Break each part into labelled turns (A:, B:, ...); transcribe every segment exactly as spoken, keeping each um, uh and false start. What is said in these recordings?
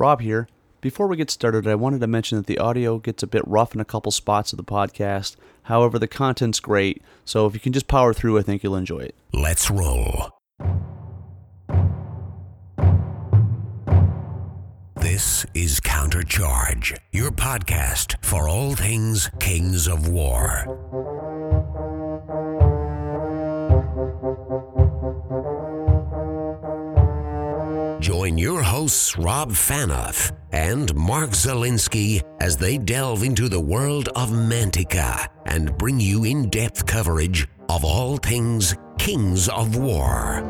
A: Rob here. Before we get started, I wanted to mention that the audio gets a bit rough in a couple spots of the podcast. However, the content's great, so if you can just power through, I think you'll enjoy it.
B: Let's roll. This is Countercharge, your podcast for all things Kings of War. Join your hosts Rob Fanoff and Mark Zielinski as they delve into the world of Mantica and bring you in-depth coverage of all things Kings of War.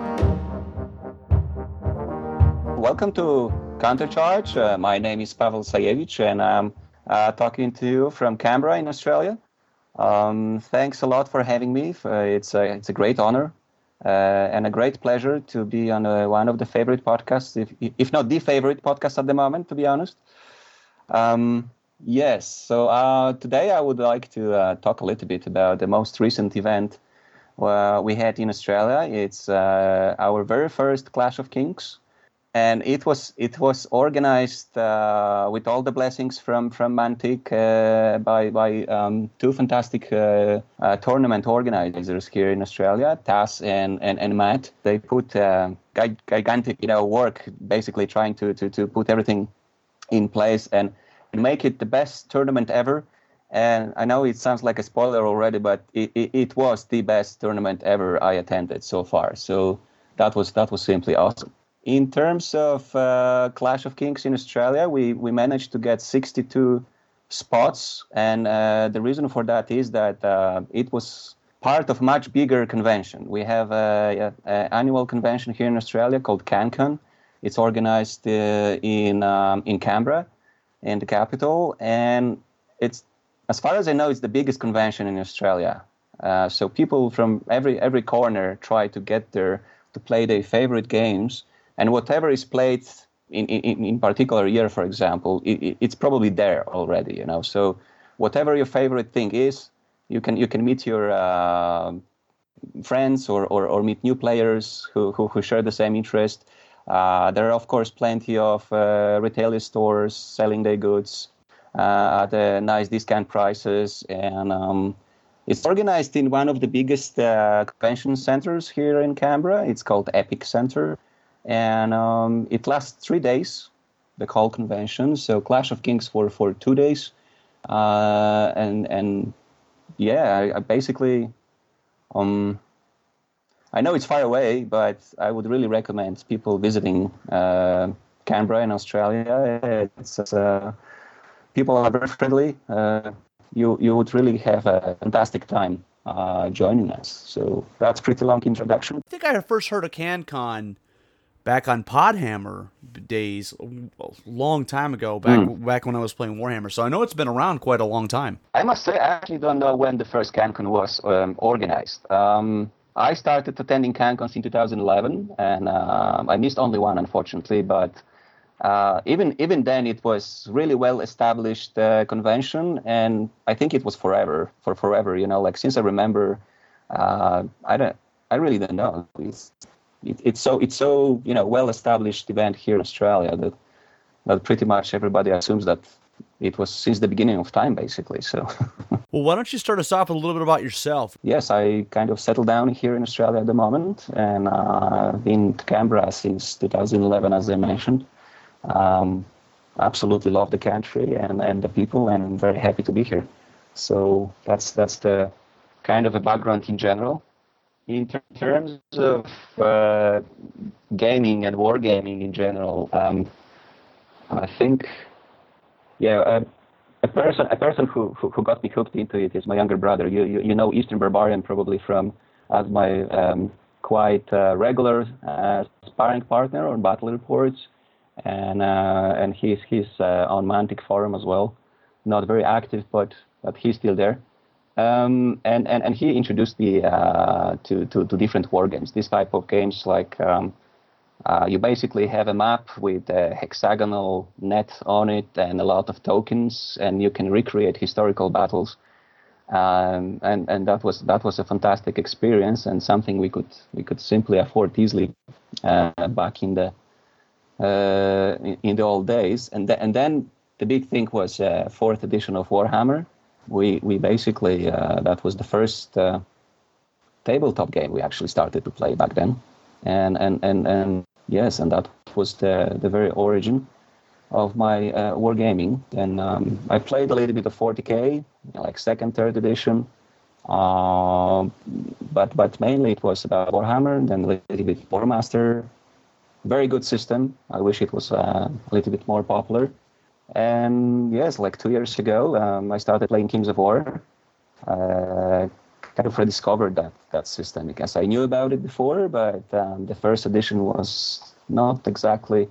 C: Welcome to Countercharge. Uh, my name is Pavel Sayevich, and I'm uh, talking to you from Canberra in Australia. Um, thanks a lot for having me. Uh, it's a it's a great honor. Uh, and a great pleasure to be on uh, one of the favorite podcasts, if if not the favorite podcast at the moment, to be honest. Um, yes, so uh, today I would like to uh, talk a little bit about the most recent event uh, we had in Australia. It's uh, our very first Clash of Kings, and it was it was organized uh, with all the blessings from from Mantic uh, by by um, two fantastic uh, uh, tournament organizers here in Australia, Tass and and, and Matt. They put uh, gigantic you know work, basically trying to to to put everything in place and make it the best tournament ever. And I know it sounds like a spoiler already, but it, it, it was the best tournament ever I attended so far. So that was that was simply awesome. In terms of uh, Clash of Kings in Australia, we, we managed to get sixty-two spots, and uh, the reason for that is that uh, it was part of a much bigger convention. We have an annual convention here in Australia called CanCon. It's organized uh, in um, in Canberra, in the capital, and it's, as far as I know, it's the biggest convention in Australia. Uh, so people from every every corner try to get there to play their favorite games. And whatever is played in, in, in particular year, for example, it, it's probably there already, you know. So whatever your favorite thing is, you can you can meet your uh, friends or, or, or meet new players who, who, who share the same interest. Uh, there are, of course, plenty of uh, retailer stores selling their goods uh, at uh, nice discount prices. And um, it's organized in one of the biggest uh, convention centers here in Canberra. It's called Epic Centre. And um, it lasts three days, the whole convention. So Clash of Kings for, for two days. Uh, and, and yeah, I, I basically, um, I know it's far away, but I would really recommend people visiting uh, Canberra in Australia. It's uh, people are very friendly. Uh, you, you would really have a fantastic time uh, joining us. So that's a pretty long introduction.
A: I think I first heard of CanCon back on Podhammer days, a long time ago, back mm. back when I was playing Warhammer. So I know it's been around quite a long time.
C: I must say, I actually don't know when the first CanCon was um, organized. Um, I started attending CanCons in two thousand eleven, and uh, I missed only one, unfortunately. But uh, even even then, it was really well established uh, convention, and I think it was forever for forever. You know, like since I remember, uh, I don't, I really don't know. It's, It, it's so it's so you know well established event here in Australia that that pretty much everybody assumes that it was since the beginning of time, basically. So,
A: well, why don't you start us off with a little bit about yourself?
C: Yes, I kind of settled down here in Australia at the moment, and uh, been to Canberra since two thousand eleven, as I mentioned. Um, absolutely love the country and, and the people, and I'm very happy to be here. So that's that's the kind of a background in general. In ter- terms of uh, gaming and wargaming in general, um, I think, yeah, a, a person a person who, who, who got me hooked into it is my younger brother. You you, you know Eastern Barbarian probably from as my um, quite uh, regular uh, sparring partner on Battle Reports, and uh, and he's he's uh, on Mantic forum as well. Not very active, but but he's still there. Um, and, and, and he introduced me uh, to, to, to different war games. This type of games, like um, uh, you basically have a map with a hexagonal net on it and a lot of tokens, and you can recreate historical battles. Um, and and that was that was a fantastic experience and something we could we could simply afford easily uh, back in the uh, in, in the old days. And, th- and then the big thing was uh, fourth edition of Warhammer. We we basically, uh, that was the first uh, tabletop game we actually started to play back then. And, and, and, and yes, and that was the, the very origin of my uh, wargaming. And um, I played a little bit of forty K, like second, third edition. Uh, but but mainly it was about Warhammer, then a little bit Warmaster. Very good system. I wish it was uh, a little bit more popular. And yes, like two years ago, um, I started playing Kings of War. Uh, kind of rediscovered that that system because I knew about it before, but um, the first edition was not exactly,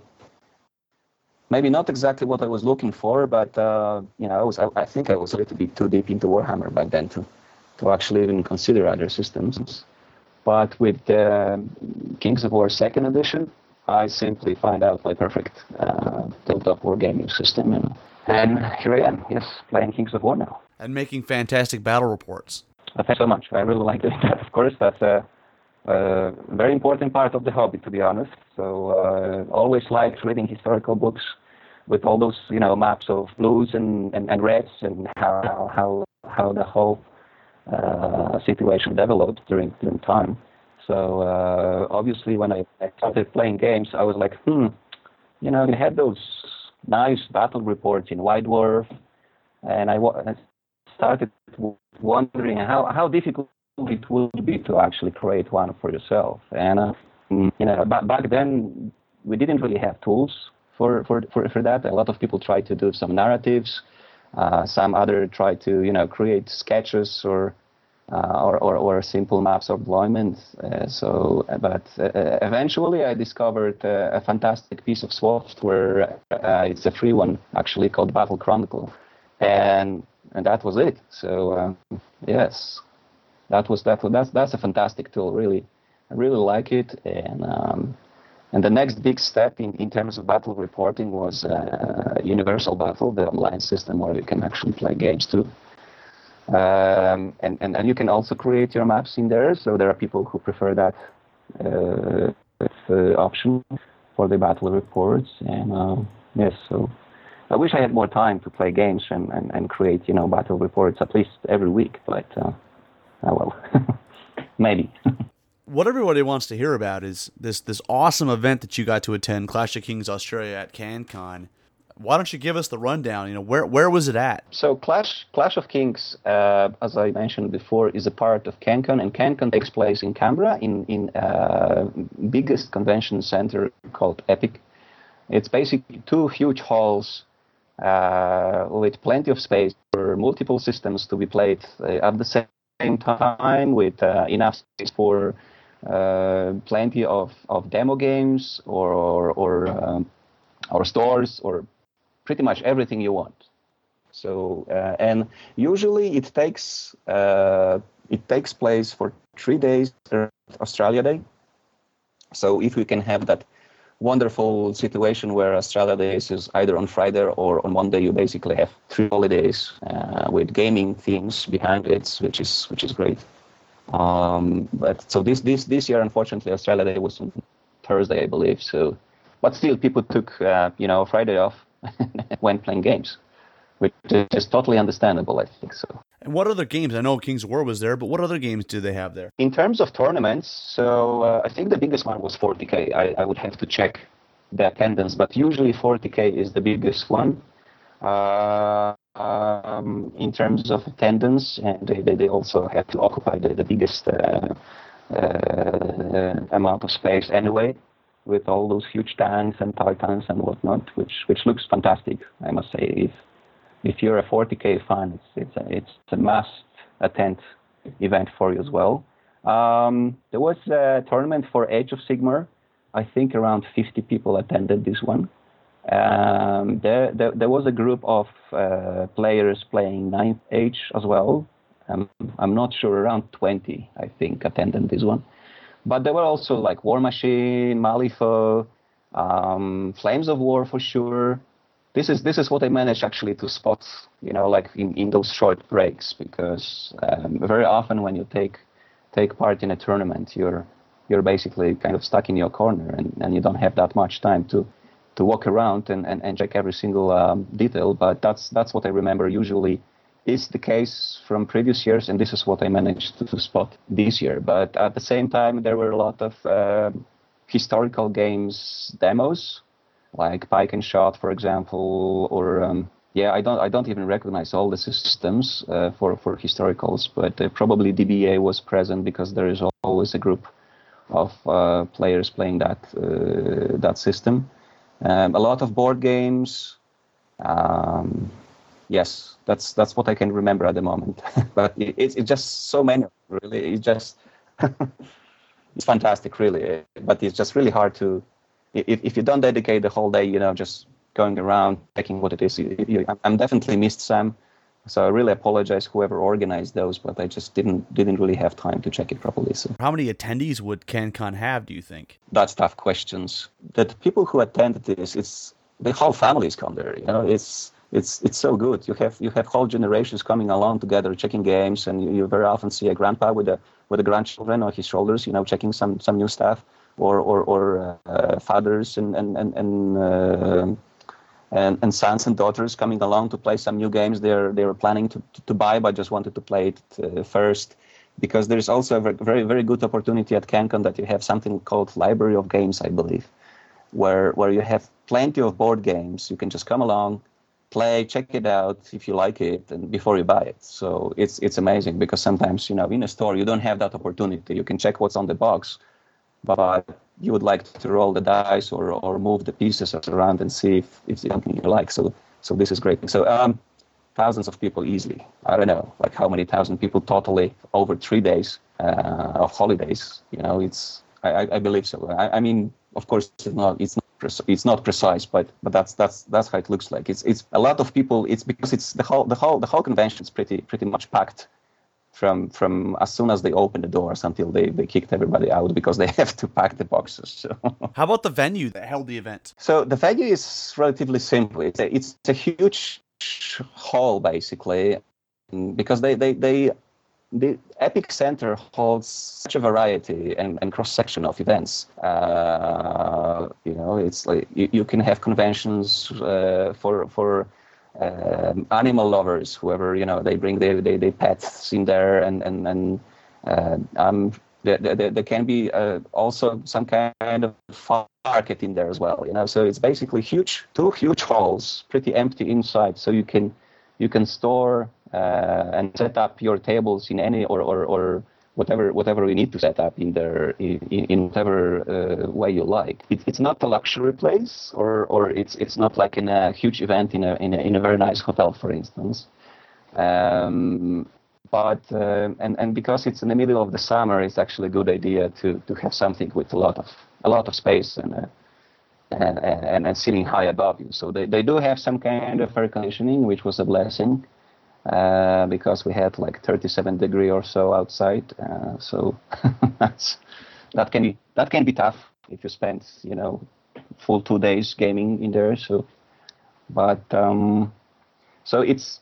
C: maybe not exactly what I was looking for. But uh, you know, I was I, I think I was a little bit too deep into Warhammer back then to to actually even consider other systems. But with uh, Kings of War second edition, I simply find out my perfect uh, tabletop wargaming system, and, and here I am, yes, playing Kings of War now.
A: And making fantastic battle reports.
C: Uh, thanks so much. I really like doing that. Of course, that's a, a very important part of the hobby, to be honest. So uh, always liked reading historical books with all those, you know, maps of blues and, and, and reds and how how how the whole uh, situation developed during during time. So uh, obviously, when I started playing games, I was like, hmm, you know, they had those nice battle reports in White Dwarf, and I, I started wondering how, how difficult it would be to actually create one for yourself. And uh, you know, back, back then we didn't really have tools for, for, for, for that. A lot of people tried to do some narratives. Uh, some other tried to, you know, create sketches or uh, or, or, or simple maps of deployment. Uh, so, but uh, eventually I discovered uh, a fantastic piece of software. Uh, it's a free one, actually, called Battle Chronicle, and and that was it. So uh, yes, that was that. That's that's a fantastic tool. Really, I really like it. And um, and the next big step in, in terms of battle reporting was uh, Universal Battle, the online system where you can actually play games too. Um, and, and, and you can also create your maps in there. So there are people who prefer that uh, uh, option for the battle reports. And uh, yes, so I wish I had more time to play games and, and, and create, you know, battle reports at least every week. But uh, oh well, maybe.
A: What everybody wants to hear about is this this awesome event that you got to attend, Clash of Kings Australia at CanCon. Why don't you give us the rundown? You know, where where was it at?
C: So Clash Clash of Kings, uh, as I mentioned before, is a part of CanCon, and CanCon takes place in Canberra, in in uh, biggest convention center called Epic. It's basically two huge halls uh, with plenty of space for multiple systems to be played uh, at the same time, with uh, enough space for uh, plenty of, of demo games or or or, um, or stores or pretty much everything you want. So uh, and usually it takes uh, it takes place for three days Australia Day. So if we can have that wonderful situation where Australia Day is either on Friday or on Monday, you basically have three holidays uh, with gaming themes behind it, which is which is great. Um, but so this this this year, unfortunately, Australia Day was on Thursday, I believe. So, but still, people took uh, you know Friday off when playing games, which is totally understandable, I think so.
A: And what other games? I know Kings of War was there, but what other games do they have there?
C: In terms of tournaments, so uh, I think the biggest one was forty K. I, I would have to check the attendance, but usually forty K is the biggest one. Uh, um, in terms of attendance, and they, they also have to occupy the, the biggest uh, uh, amount of space anyway, with all those huge tanks and titans and whatnot, which which looks fantastic, I must say. If if you're a forty K fan, it's it's a, it's a must attend event for you as well. Um, there was a tournament for Age of Sigmar. I think around fifty people attended this one. Um, there, there there was a group of uh, players playing Ninth Age as well. Um, I'm not sure, around twenty, I think, attended this one. But there were also like War Machine, Malifaux, um, Flames of War for sure. This is this is what I managed actually to spot, you know, like in, in those short breaks, because um, very often when you take take part in a tournament, you're you're basically kind of stuck in your corner, and, and you don't have that much time to to walk around and, and, and check every single um, detail. But that's that's what I remember usually is the case from previous years, and this is what I managed to, to spot this year. But at the same time, there were a lot of uh, historical games demos, like Pike and Shot, for example, or um, yeah, I don't I don't even recognize all the systems uh, for for historicals, but uh, probably D B A was present because there is always a group of uh, players playing that uh, that system. Um, a lot of board games. Um, yes, that's that's what I can remember at the moment. But it, it's it's just so many. Really, it's just it's fantastic, really. But it's just really hard to. If, if you don't dedicate the whole day, you know, just going around checking what it is, you, you, I'm definitely missed some. So I really apologize whoever organized those, but I just didn't didn't really have time to check it properly. So
A: how many attendees would CanCon have, do you think?
C: That's tough questions. That people who attend this, it's the whole families come there. You know, it's it's it's so good. You have you have whole generations coming along together, checking games, and you, you very often see a grandpa with a with the grandchildren on his shoulders, you know, checking some some new stuff, or or or uh, fathers and and and. and uh, And, and sons and daughters coming along to play some new games they're they were planning to, to, to buy, but just wanted to play it uh, first. Because there's also a very, very good opportunity at CanCon that you have something called Library of Games, I believe, where where you have plenty of board games. You can just come along, play, check it out if you like it, and before you buy it. So it's it's amazing because sometimes, you know, in a store you don't have that opportunity. You can check what's on the box, but you would like to roll the dice or or move the pieces around and see if, if it's something you like. So so this is great. So um, thousands of people easily. I don't know, like how many thousand people totally over three days uh, of holidays. You know, it's I, I believe so. I, I mean, of course, it's not it's not it's not precise, but but that's that's that's how it looks like. It's it's a lot of people. It's because it's the whole the whole the whole convention is pretty pretty much packed. From from as soon as they open the doors until they, they kicked everybody out because they have to pack the boxes. So.
A: How about the venue that held the event?
C: So the venue is relatively simple. It's a, it's a huge hall basically, because they they, they the Epic Center holds such a variety and, and cross section of events. Uh, you know, it's like you, you can have conventions uh, for for. Um, animal lovers, whoever, you know, they bring their, their, their pets in there, and and and uh, um, there, there, there can be uh, also some kind of market in there as well, you know. So it's basically huge, two huge halls, pretty empty inside, so you can you can store uh, and set up your tables in any or or, or whatever whatever you need to set up in there in, in whatever uh, way you like. It, it's not a luxury place, or or it's it's not like in a huge event in a in a, in a very nice hotel, for instance. Um, but uh, and and because it's in the middle of the summer, it's actually a good idea to to have something with a lot of a lot of space and. Uh, and, and and sitting high above you. So they, they do have some kind of air conditioning, which was a blessing. Uh, because we had like thirty-seven degree or so outside, uh, so that's that can be that can be tough if you spend, you know, full two days gaming in there. So, but um, so it's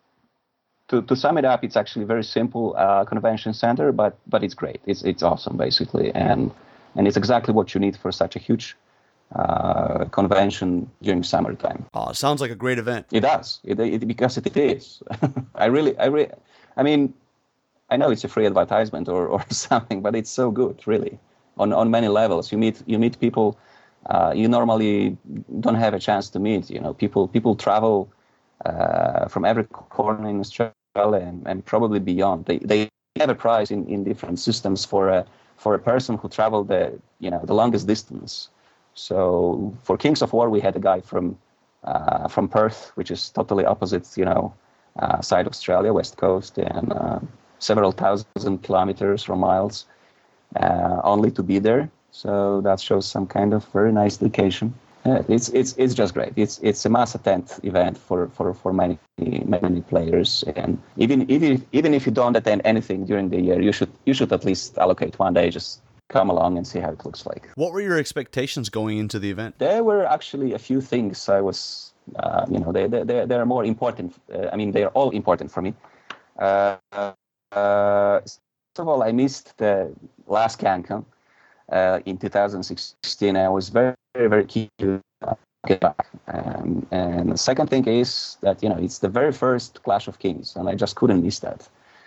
C: to to sum it up, it's actually very simple uh, convention center, but but it's great. It's it's awesome basically, and and it's exactly what you need for such a huge uh, convention during summertime.
A: Oh, sounds like a great event.
C: It does, it, it, because it is. I really, I really, I mean, I know it's a free advertisement or, or something, but it's so good, really, on on many levels. You meet you meet people uh, you normally don't have a chance to meet. You know, people people travel uh, from every corner in Australia and, and probably beyond. They they have a prize in, in different systems for a for a person who traveled the you know the longest distance. So for Kings of War, we had a guy from uh, from Perth, which is totally opposite, you know, uh, side of Australia, west coast, and uh, several thousand kilometers or miles, uh, only to be there. So that shows some kind of very nice dedication. Yeah, it's it's it's just great. It's it's a mass attend event for, for, for many many players, and even even even if you don't attend anything during the year, you should you should at least allocate one day, just come along and see how it looks like.
A: What were your expectations going into the event?
C: There were actually a few things I was, uh, you know, they they they are more important. Uh, I mean, they are all important for me. Uh, uh, first of all, I missed the last CanCon uh, in two thousand sixteen. I was very very very keen to get back. Um, and the second thing is that, you know, it's the very first Clash of Kings, and I just couldn't miss that.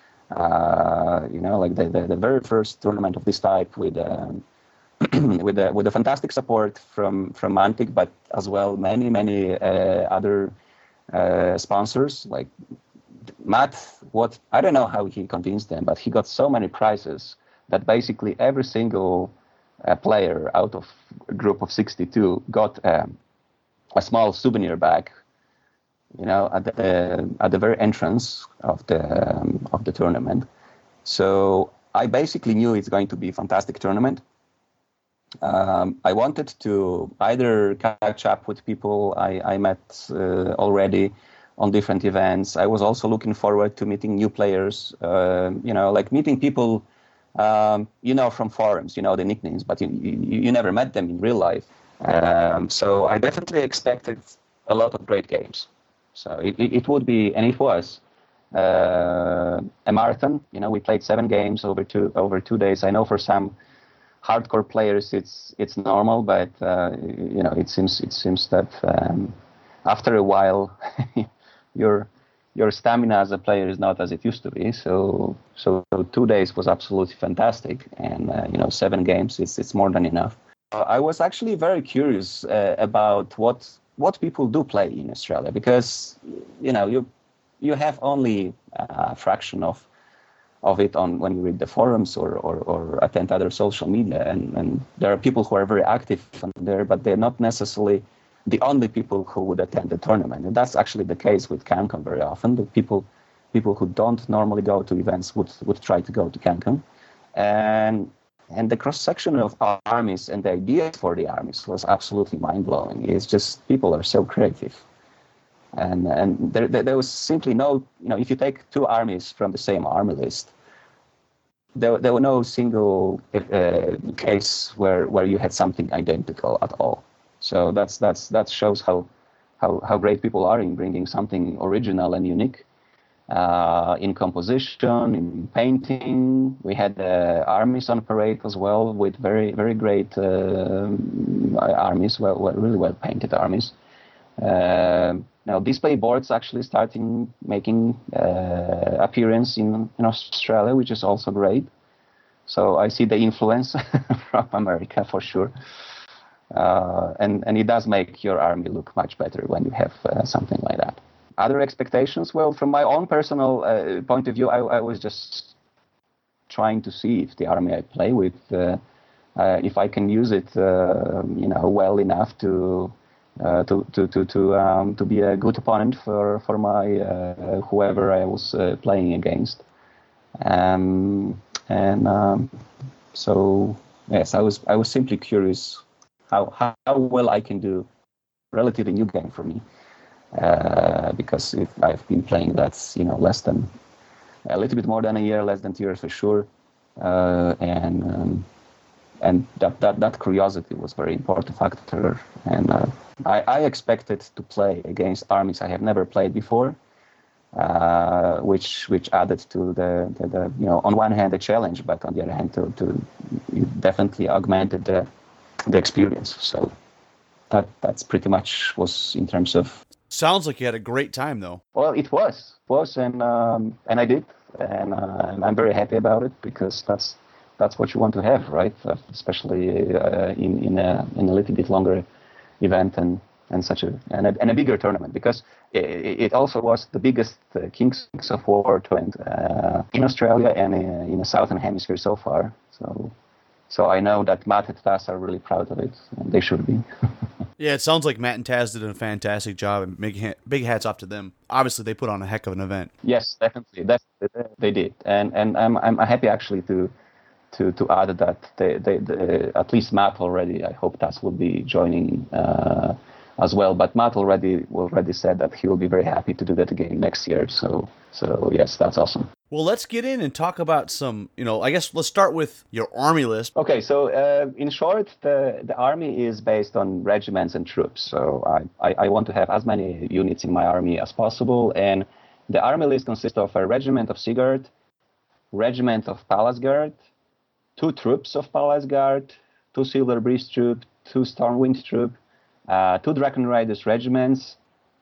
C: Uh, you know, like the, the, the very first tournament of this type with um, with a, with a fantastic support from from Mantic, but as well many many uh, other uh, sponsors. Like Matt, what I don't know how he convinced them, but he got so many prizes that basically every single uh, player out of a group of sixty-two got um, a small souvenir bag, you know, at the at the very entrance of the um, of the tournament. So I basically knew it's going to be a fantastic tournament. Um, I wanted to either catch up with people I, I met uh, already on different events. I was also looking forward to meeting new players, uh, you know, like meeting people, um, you know, from forums, you know, the nicknames, but you, you, you never met them in real life. Um, so I definitely expected a lot of great games. So it, it, it would be, and it was, uh, a marathon. You know, we played seven games over two over two days. I know for some hardcore players it's it's normal, but uh, you know, it seems it seems that um, after a while your your stamina as a player is not as it used to be. So so two days was absolutely fantastic, and uh, you know, seven games it's it's more than enough. Uh, I was actually very curious uh, about what what people do play in Australia, because you know, you you have only a fraction of of it on when you read the forums or, or, or attend other social media, and, and there are people who are very active on there, but they're not necessarily the only people who would attend the tournament. And that's actually the case with CanCon very often. The people people who don't normally go to events would would try to go to CanCon. And and the cross section of armies and the ideas for the armies was absolutely mind blowing. It's just people are so creative. And and there, there was simply no, you know, if you take two armies from the same army list, there there were no single uh, case where, where you had something identical at all. So that's that's that shows how how how great people are in bringing something original and unique uh, in composition, in painting. We had uh, armies on parade as well, with very very great uh, armies, well, well really well painted armies. Uh, now display boards actually starting making uh, appearance in, in Australia, which is also great. So I see the influence from America for sure. Uh, and, and it does make your army look much better when you have uh, something like that. Other expectations? Well, from my own personal uh, point of view, I, I was just trying to see if the army I play with, uh, uh, if I can use it, uh, you know, well enough to Uh, to to to to um, to be a good opponent for for my uh, whoever I was uh, playing against, um, and um, so yes, I was I was simply curious how how well I can do relatively new game for me, uh, because if I've been playing that's you know less than a little bit more than a year, less than two years for sure, uh, and. Um, And that, that, that curiosity was a very important factor. And uh, I, I expected to play against armies I have never played before, uh, which which added to the, the, the, you know, on one hand, the challenge, but on the other hand, to, to definitely augmented the, the experience. So that that's pretty much was in terms of...
A: Sounds like you had a great time, though.
C: Well, it was. was, and um, and I did. And uh, I'm very happy about it, because that's... That's what you want to have, right? Uh, especially uh, in in a in a little bit longer event and, and such a and, a and a bigger tournament, because it, it also was the biggest uh, Kings of War tournament uh, in Australia and uh, in the Southern Hemisphere so far. So so I know that Matt and Taz are really proud of it, and they should be.
A: Yeah, it sounds like Matt and Taz did a fantastic job, and big big hats off to them. Obviously, they put on a heck of an event.
C: Yes, definitely, that's they did, and and I'm I'm happy actually to. To, to add that they, they, they, at least Matt already, I hope Taz will be joining uh, as well. But Matt already already said that he will be very happy to do that again next year. So so yes, that's awesome.
A: Well, let's get in and talk about some, you know, I guess let's start with your army list.
C: Okay, so uh, in short, the, the army is based on regiments and troops. So I, I, I want to have as many units in my army as possible. And the army list consists of a regiment of Seaguard, regiment of Palace Guard, two troops of Palace Guard, two Silver Breeze troop, two Stormwind troop, uh, two Dragon Riders regiments,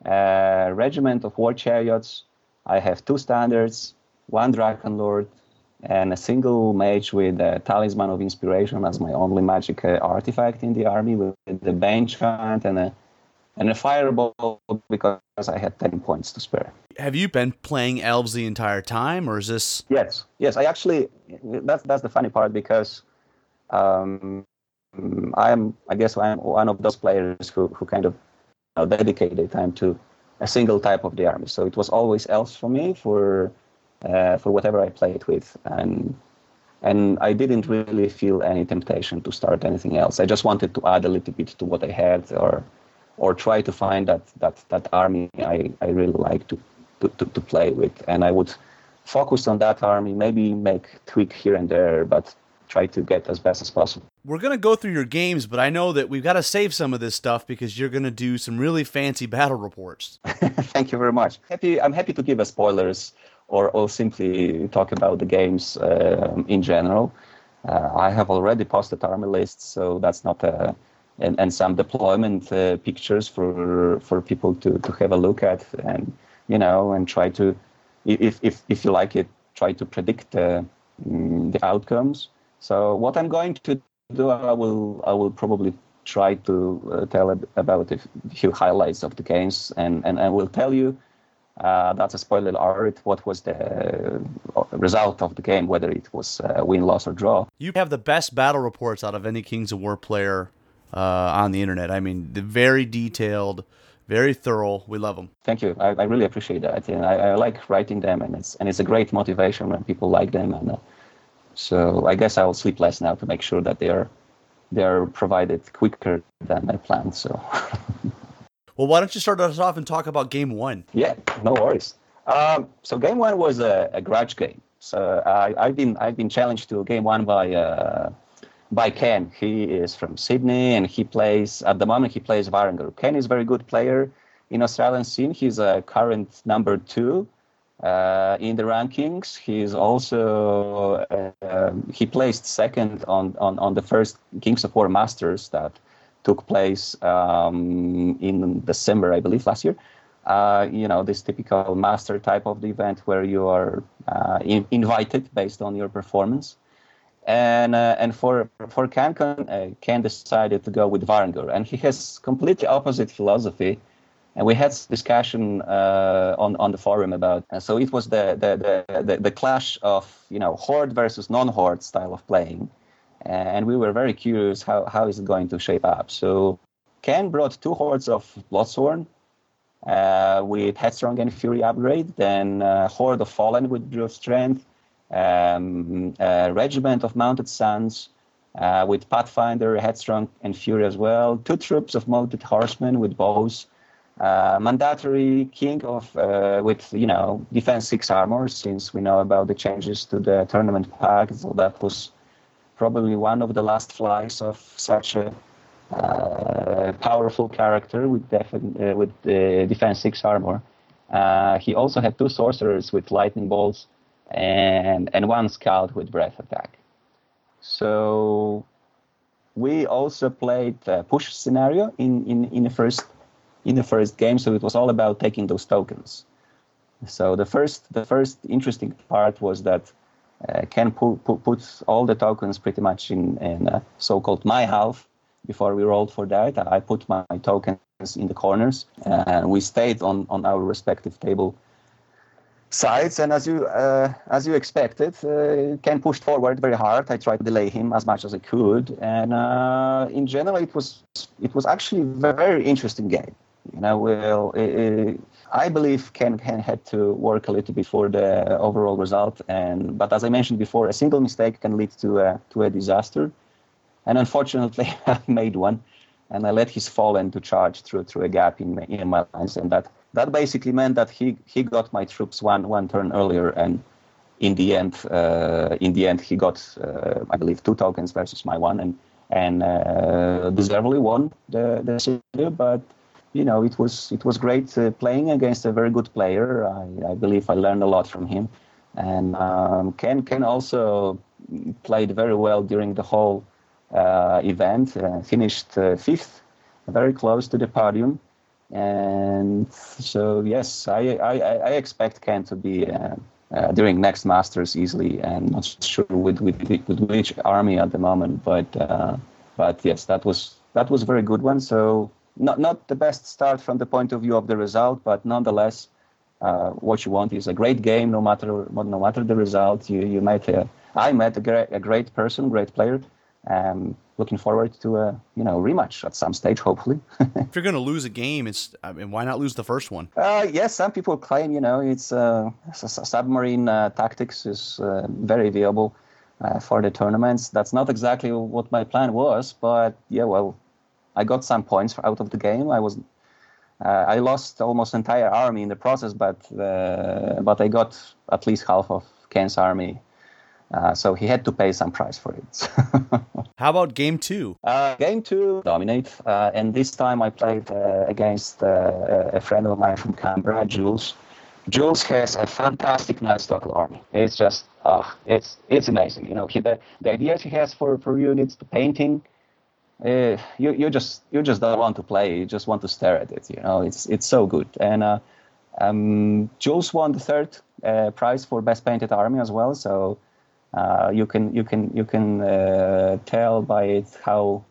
C: a regiment of war chariots. I have two standards, one Dragon Lord, and a single mage with a Talisman of Inspiration as my only magic uh, artifact in the army, with the Bane Chant and a and a Fireball because I had ten points to spare.
A: Have you been playing elves the entire time, or is this?
C: Yes, yes. I actually that's that's the funny part because um, I'm I guess I'm one of those players who who kind of you know, dedicated time to a single type of the army. So it was always elves for me for uh, for whatever I played with, and and I didn't really feel any temptation to start anything else. I just wanted to add a little bit to what I had, or or try to find that that that army I, I really like to, to, to, to play with. And I would focus on that army, maybe make tweak here and there, but try to get as best as possible.
A: We're going to go through your games, but I know that we've got to save some of this stuff because you're going to do some really fancy battle reports.
C: Thank you very much. Happy, I'm happy to give a spoilers or, or simply talk about the games uh, in general. Uh, I have already posted army lists, so that's not a... And, and some deployment uh, pictures for for people to, to have a look at, and you know, and try to, if if if you like it, try to predict uh, the outcomes. So what I'm going to do, I will I will probably try to uh, tell about a few highlights of the games, and and I will tell you. Uh, that's a spoiler alert. What was the uh, result of the game, whether it was uh, win, loss, or draw?
A: You have the best battle reports out of any Kings of War player Uh, on the internet. I mean, they're very detailed, very thorough. We love them.
C: Thank you. I, I really appreciate that. And I, I like writing them, and it's and it's a great motivation when people like them. And uh, so I guess I will sleep less now to make sure that they are they are provided quicker than I planned. So.
A: Well, why don't you start us off and talk about game one?
C: Yeah, no worries. Um, so game one was a, a grudge game. So I, I've been I've been challenged to game one by. Uh, By Ken. He is from Sydney, and he plays, at the moment, he plays Varangur. Ken is a very good player in Australian scene. He's a current number two uh, in the rankings. He's also, uh, he placed second on, on, on the first Kings of War Masters that took place um, in December, I believe, last year. Uh, you know, this typical master type of the event where you are uh, in, invited based on your performance. And uh, and for for CanCon, uh, Ken decided to go with Varangur, and he has completely opposite philosophy. And we had discussion uh, on on the forum about. Uh, so it was the the, the the the clash of you know horde versus non-horde style of playing, and we were very curious how how is it going to shape up. So Ken brought two hordes of Bloodthorn uh, with Headstrong and Fury upgrade, then uh, Horde of Fallen with Brew of Strength. Um, a regiment of Mounted Sons uh, with Pathfinder, Headstrong, and Fury as well. Two troops of Mounted Horsemen with bows. Uh, mandatory King of uh, with you know Defense six armor, since we know about the changes to the tournament pack. So that was probably one of the last flies of such a uh, powerful character with def- uh, with uh, Defense six armor. Uh, he also had two sorcerers with lightning bolts. And and one scout with breath attack. So we also played a push scenario in, in, in the first in the first game. So it was all about taking those tokens. So the first the first interesting part was that uh, Ken pu- pu- put all the tokens pretty much in in uh, so-called my half. Before we rolled for that, I put my tokens in the corners, and we stayed on on our respective table sides, and as you uh, as you expected, uh, Ken pushed forward very hard. I tried to delay him as much as I could, and uh, in general, it was it was actually a very interesting game. You know, well, it, I believe Ken, Ken had to work a little bit for the overall result, and but as I mentioned before, a single mistake can lead to a to a disaster, and unfortunately, I made one, and I let his Fallen to charge through through a gap in in my lines, and that. That basically meant that he, he got my troops one one turn earlier, and in the end, uh, in the end, he got uh, I believe two tokens versus my one, and and uh, deservedly won the the city. But you know, it was it was great uh, playing against a very good player. I, I believe I learned a lot from him, and um, Ken Ken also played very well during the whole uh, event. Uh, finished uh, fifth very close to the podium. And so, yes, I I, I expect Ken to be uh, uh, during next Masters easily, and not sure with with, with which army at the moment, but uh, but yes, that was that was a very good one. So not not the best start from the point of view of the result, but nonetheless, uh, what you want is a great game, no matter no matter the result. You you met a, I met a great a great person, great player. Um, looking forward to a you know rematch at some stage, hopefully.
A: If you're going to lose a game, it's I mean, why not lose the first one?
C: Uh, yes, some people claim you know it's uh, submarine uh, tactics is uh, very viable uh, for the tournaments. That's not exactly what my plan was, but yeah, well, I got some points out of the game. I was uh, I lost almost entire army in the process, but uh, but I got at least half of Ken's army. Uh, so he had to pay some price for it.
A: How about game two?
C: Uh, game two, dominate. Uh, and this time I played uh, against uh, a friend of mine from Canberra, Jules. Jules has a fantastic Night Stalker army. It's just, uh, it's it's amazing. You know, he, the, the ideas he has for, for units, the painting, uh, you you just you just don't want to play. You just want to stare at it. You know, it's it's so good. And uh, um, Jules won the third uh, prize for best painted army as well. So. Uh, you can you can you can uh, tell by it how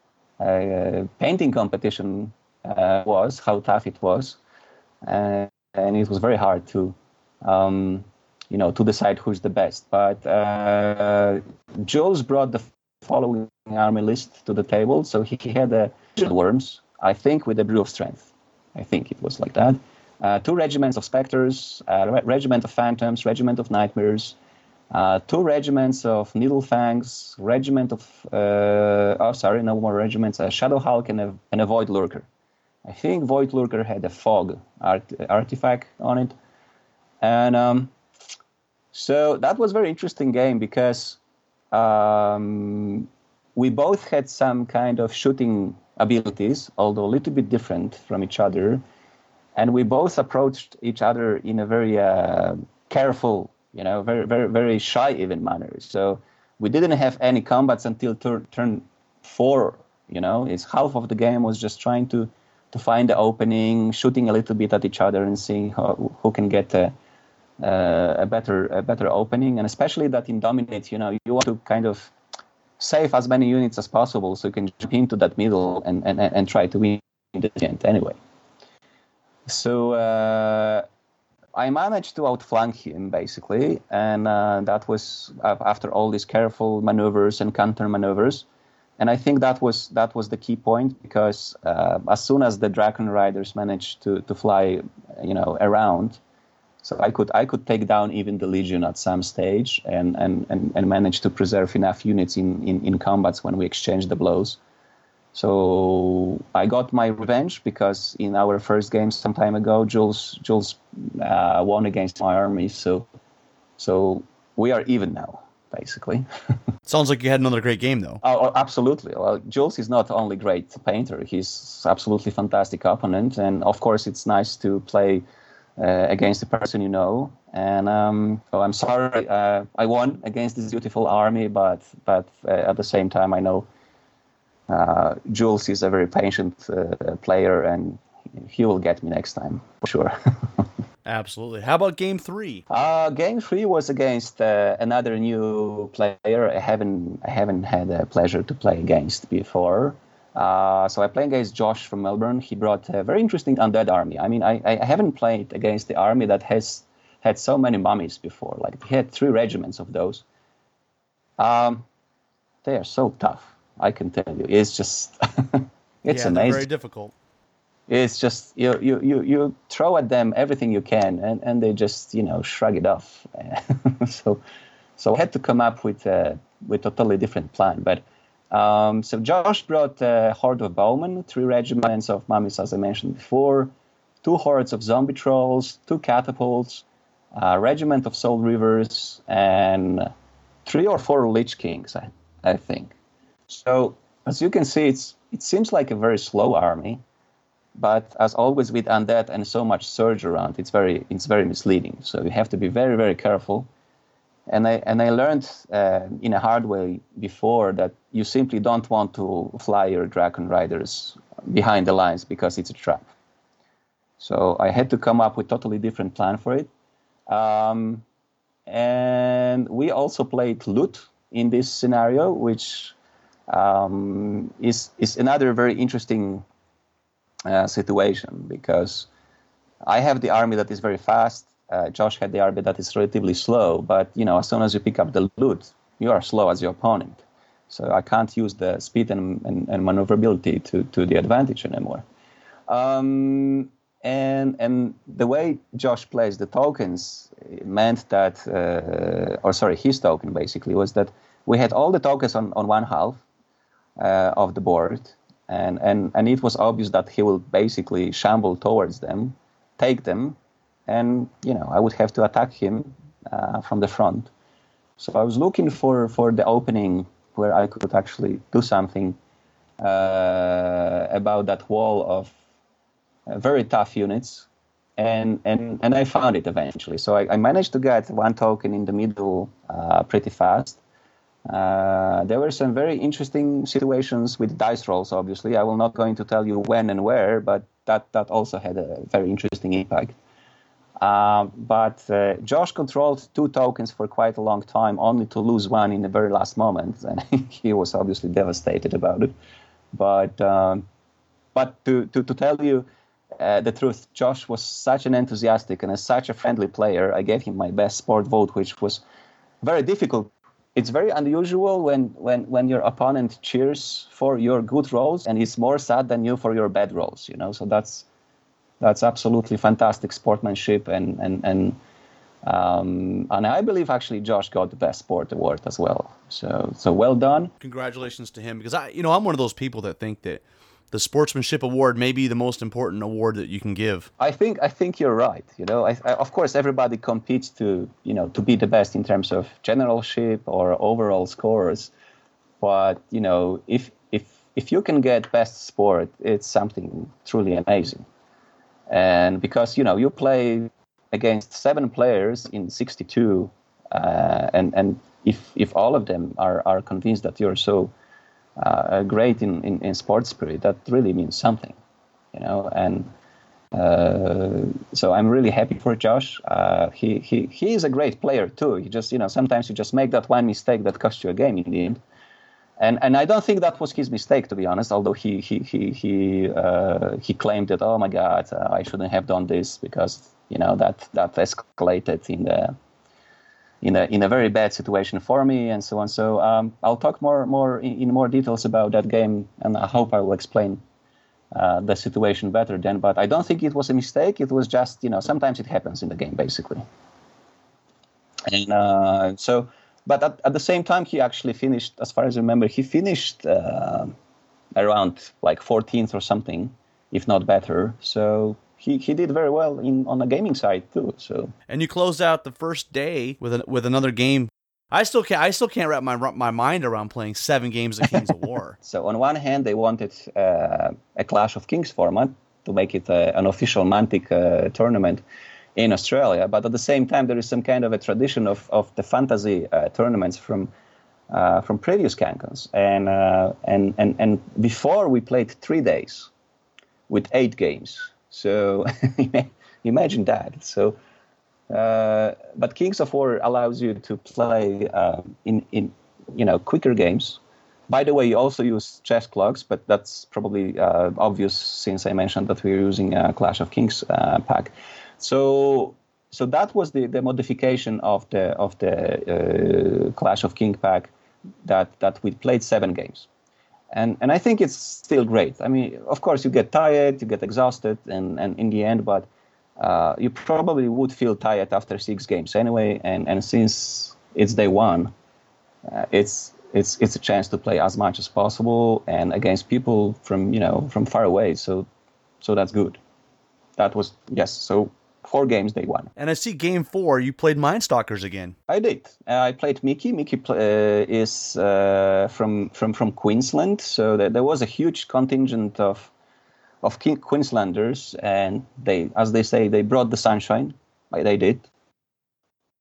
C: uh, painting competition uh, was, how tough it was, uh, and it was very hard to um, you know to decide who's the best. But uh, Jules brought the following army list to the table, so he, he had a worms, I think, with a brew of strength. I think it was like that. Uh, two regiments of specters, a re- regiment of phantoms, regiment of nightmares. Uh, two regiments of Needlefangs, regiment of, uh, oh, sorry, no more regiments, a Shadow Hulk and a, and a Void Lurker. I think Void Lurker had a fog art, artifact on it. And um, so that was a very interesting game because um, we both had some kind of shooting abilities, although a little bit different from each other. And we both approached each other in a very uh, careful you know, very, very, very shy even manner. So we didn't have any combats until tur- turn four, you know. It's half of the game was just trying to, to find the opening, shooting a little bit at each other and seeing how, who can get a, uh, a better a better opening. And especially that in Dominate, you know, you want to kind of save as many units as possible so you can jump into that middle and, and, and try to win the end anyway. So... Uh, I managed to outflank him, basically, and uh, that was uh, after all these careful maneuvers and counter maneuvers. And I think that was that was the key point, because uh, as soon as the Dragon Riders managed to, to fly, you know, around, so I could I could take down even the Legion at some stage and and, and, and manage to preserve enough units in, in, in combats when we exchanged the blows. So I got my revenge, because in our first game some time ago, Jules Jules uh, won against my army. So so we are even now, basically.
A: Sounds like you had another great game, though.
C: Oh, absolutely. Well, Jules is not only great painter; he's absolutely fantastic opponent. And of course, it's nice to play uh, against a person you know. And um, oh, I'm sorry, uh, I won against this beautiful army, but but uh, at the same time, I know. Uh, Jules is a very patient uh, player, and he will get me next time, for sure.
A: Absolutely. How about game three?
C: Uh, game three was against uh, another new player I haven't I haven't had a pleasure to play against before. Uh, so I played against Josh from Melbourne. He brought a very interesting undead army. I mean, I, I haven't played against the army that has had so many mummies before. Like, he had three regiments of those. Um, they are so tough. I can tell you, it's just, it's
A: yeah,
C: amazing.
A: Very difficult.
C: It's just, you, you, you, you throw at them everything you can, and, and they just, you know, shrug it off. so, so I had to come up with a, with a totally different plan. But, um, so Josh brought a horde of bowmen, three regiments of mummies, as I mentioned before, two hordes of zombie trolls, two catapults, a regiment of soul rivers, and three or four lich kings, I, I think. So, as you can see, it's it seems like a very slow army, but as always with undead and so much surge around, it's very it's very misleading. So you have to be very, very careful. And I and I learned uh, in a hard way before that you simply don't want to fly your Dragon Riders behind the lines because it's a trap. So I had to come up with a totally different plan for it. Um, and we also played loot in this scenario, which um, is is another very interesting uh, situation because I have the army that is very fast. Uh, Josh had the army that is relatively slow, but you know, as soon as you pick up the loot, you are slow as your opponent. So I can't use the speed and, and, and maneuverability to, to the advantage anymore. Um, and and the way Josh plays the tokens meant that, uh, or sorry, his token basically was that we had all the tokens on, on one half uh, of the board, and, and, and it was obvious that he will basically shamble towards them, take them, and, you know, I would have to attack him uh, from the front. So I was looking for, for the opening where I could actually do something uh, about that wall of uh, very tough units. And, and, and I found it eventually. So I, I managed to get one token in the middle uh, pretty fast. Uh, there were some very interesting situations with dice rolls, obviously. I will not go into tell you when and where, but that, that also had a very interesting impact. Uh, but uh, Josh controlled two tokens for quite a long time, only to lose one in the very last moment, and he was obviously devastated about it. But um, but to, to, to tell you uh, the truth, Josh was such an enthusiastic and a, such a friendly player. I gave him my best sport vote, which was very difficult. It's very unusual when, when, when your opponent cheers for your good rolls and is more sad than you for your bad rolls, you know, so that's That's absolutely fantastic sportsmanship, and and and um, and I believe actually Josh got the best sport award as well. So so well done.
A: Congratulations to him, because I you know I'm one of those people that think that the sportsmanship award may be the most important award that you can give.
C: I think I think you're right. You know, I, I, of course everybody competes to you know to be the best in terms of generalship or overall scores, but you know if if if you can get best sport, it's something truly amazing. And because, you know, you play against seven players in sixty-two, uh, and, and if if all of them are, are convinced that you're so uh, great in, in, in sports spirit, that really means something, you know. And uh, so I'm really happy for Josh. Uh, he, he, he is a great player, too. He just, you know, sometimes you just make that one mistake that costs you a game in the end. And and I don't think that was his mistake, to be honest. Although he he he he uh, he claimed that, oh my God, uh, I shouldn't have done this because you know that that escalated in the in a in a very bad situation for me and so on. So um, I'll talk more more in, in more details about that game, and I hope I will explain uh, the situation better then. But I don't think it was a mistake. It was just you know sometimes it happens in the game basically. And uh, so. But at, at the same time, he actually finished, as far as I remember, he finished uh, around like fourteenth or something, if not better. So he, he did very well in on the gaming side too. So
A: and you closed out the first day with a, with another game. I still can't I still can't wrap my my mind around playing seven games of Kings of War.
C: So on one hand, they wanted uh, a Clash of Kings format to make it uh, an official Mantic uh, tournament in Australia, but at the same time there is some kind of a tradition of, of the fantasy uh, tournaments from uh, from previous CanCons, and uh, and and and before we played three days with eight games. So imagine that. So, uh, but Kings of War allows you to play uh, in in you know quicker games. By the way, you also use chess clocks, but that's probably uh, obvious since I mentioned that we're using a Clash of Kings uh, pack. So, so that was the, the modification of the of the uh, Clash of King pack that that we played seven games, and and I think it's still great. I mean, of course, you get tired, you get exhausted, and, and in the end, but uh, you probably would feel tired after six games anyway. And, and since it's day one, uh, it's it's it's a chance to play as much as possible and against people from you know from far away. So, so that's good. That was yes. So. Four games, day one.
A: And I see game four, you played Mindstalkers again.
C: I did. Uh, I played Mickey. Mickey uh, is uh, from, from from Queensland, so there, there was a huge contingent of of King Queenslanders, and they, as they say, they brought the sunshine. Like they did.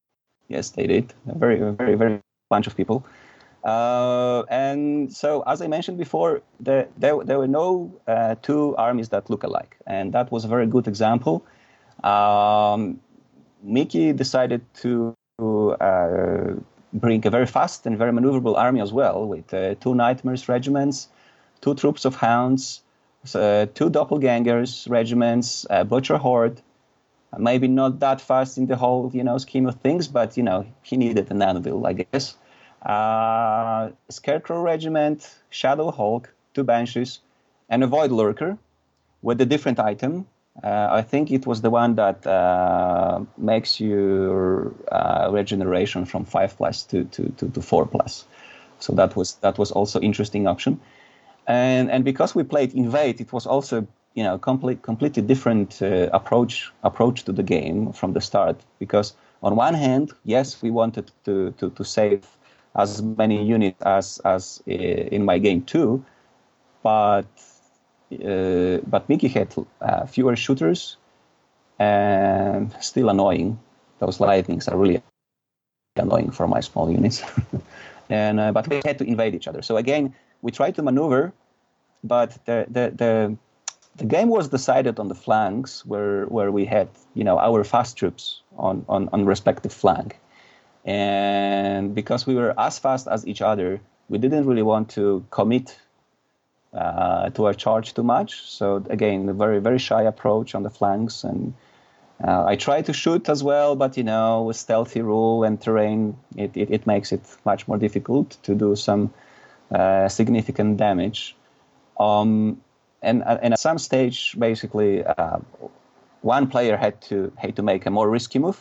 C: Yes, they did. A very, a very, very bunch of people. Uh, and so, as I mentioned before, there, there, there were no uh, two armies that look alike. And that was a very good example. Um, Mickey decided to uh, bring a very fast and very maneuverable army as well, with uh, two Nightmares regiments, two troops of hounds, uh, two doppelgangers regiments, a butcher horde. Maybe not that fast in the whole, you know, scheme of things, but you know, he needed an anvil, I guess. Uh, Scarecrow regiment, Shadow Hulk, two Banshees, and a Void Lurker with a different item. Uh, I think it was the one that uh, makes your uh, regeneration from five plus to, to, to, to four plus. So that was that was also interesting option. And and because we played Invade, it was also, you know, complete, completely different uh, approach approach to the game from the start. Because on one hand, yes, we wanted to to, to save as many units as as uh, in my game too, but uh, but Mickey had uh, fewer shooters and still annoying. Those lightnings are really annoying for my small units. and uh, but we had to invade each other. So again, we tried to maneuver, but the the the The game was decided on the flanks, where, where we had, you know, our fast troops on, on, on respective flank. And because we were as fast as each other, we didn't really want to commit uh, to a charge too much. So again, a very, very shy approach on the flanks. And uh, I tried to shoot as well, but, you know, with stealthy rule and terrain, it, it, it makes it much more difficult to do some uh, significant damage. Um, And, and at some stage, basically, uh, one player had to had to make a more risky move,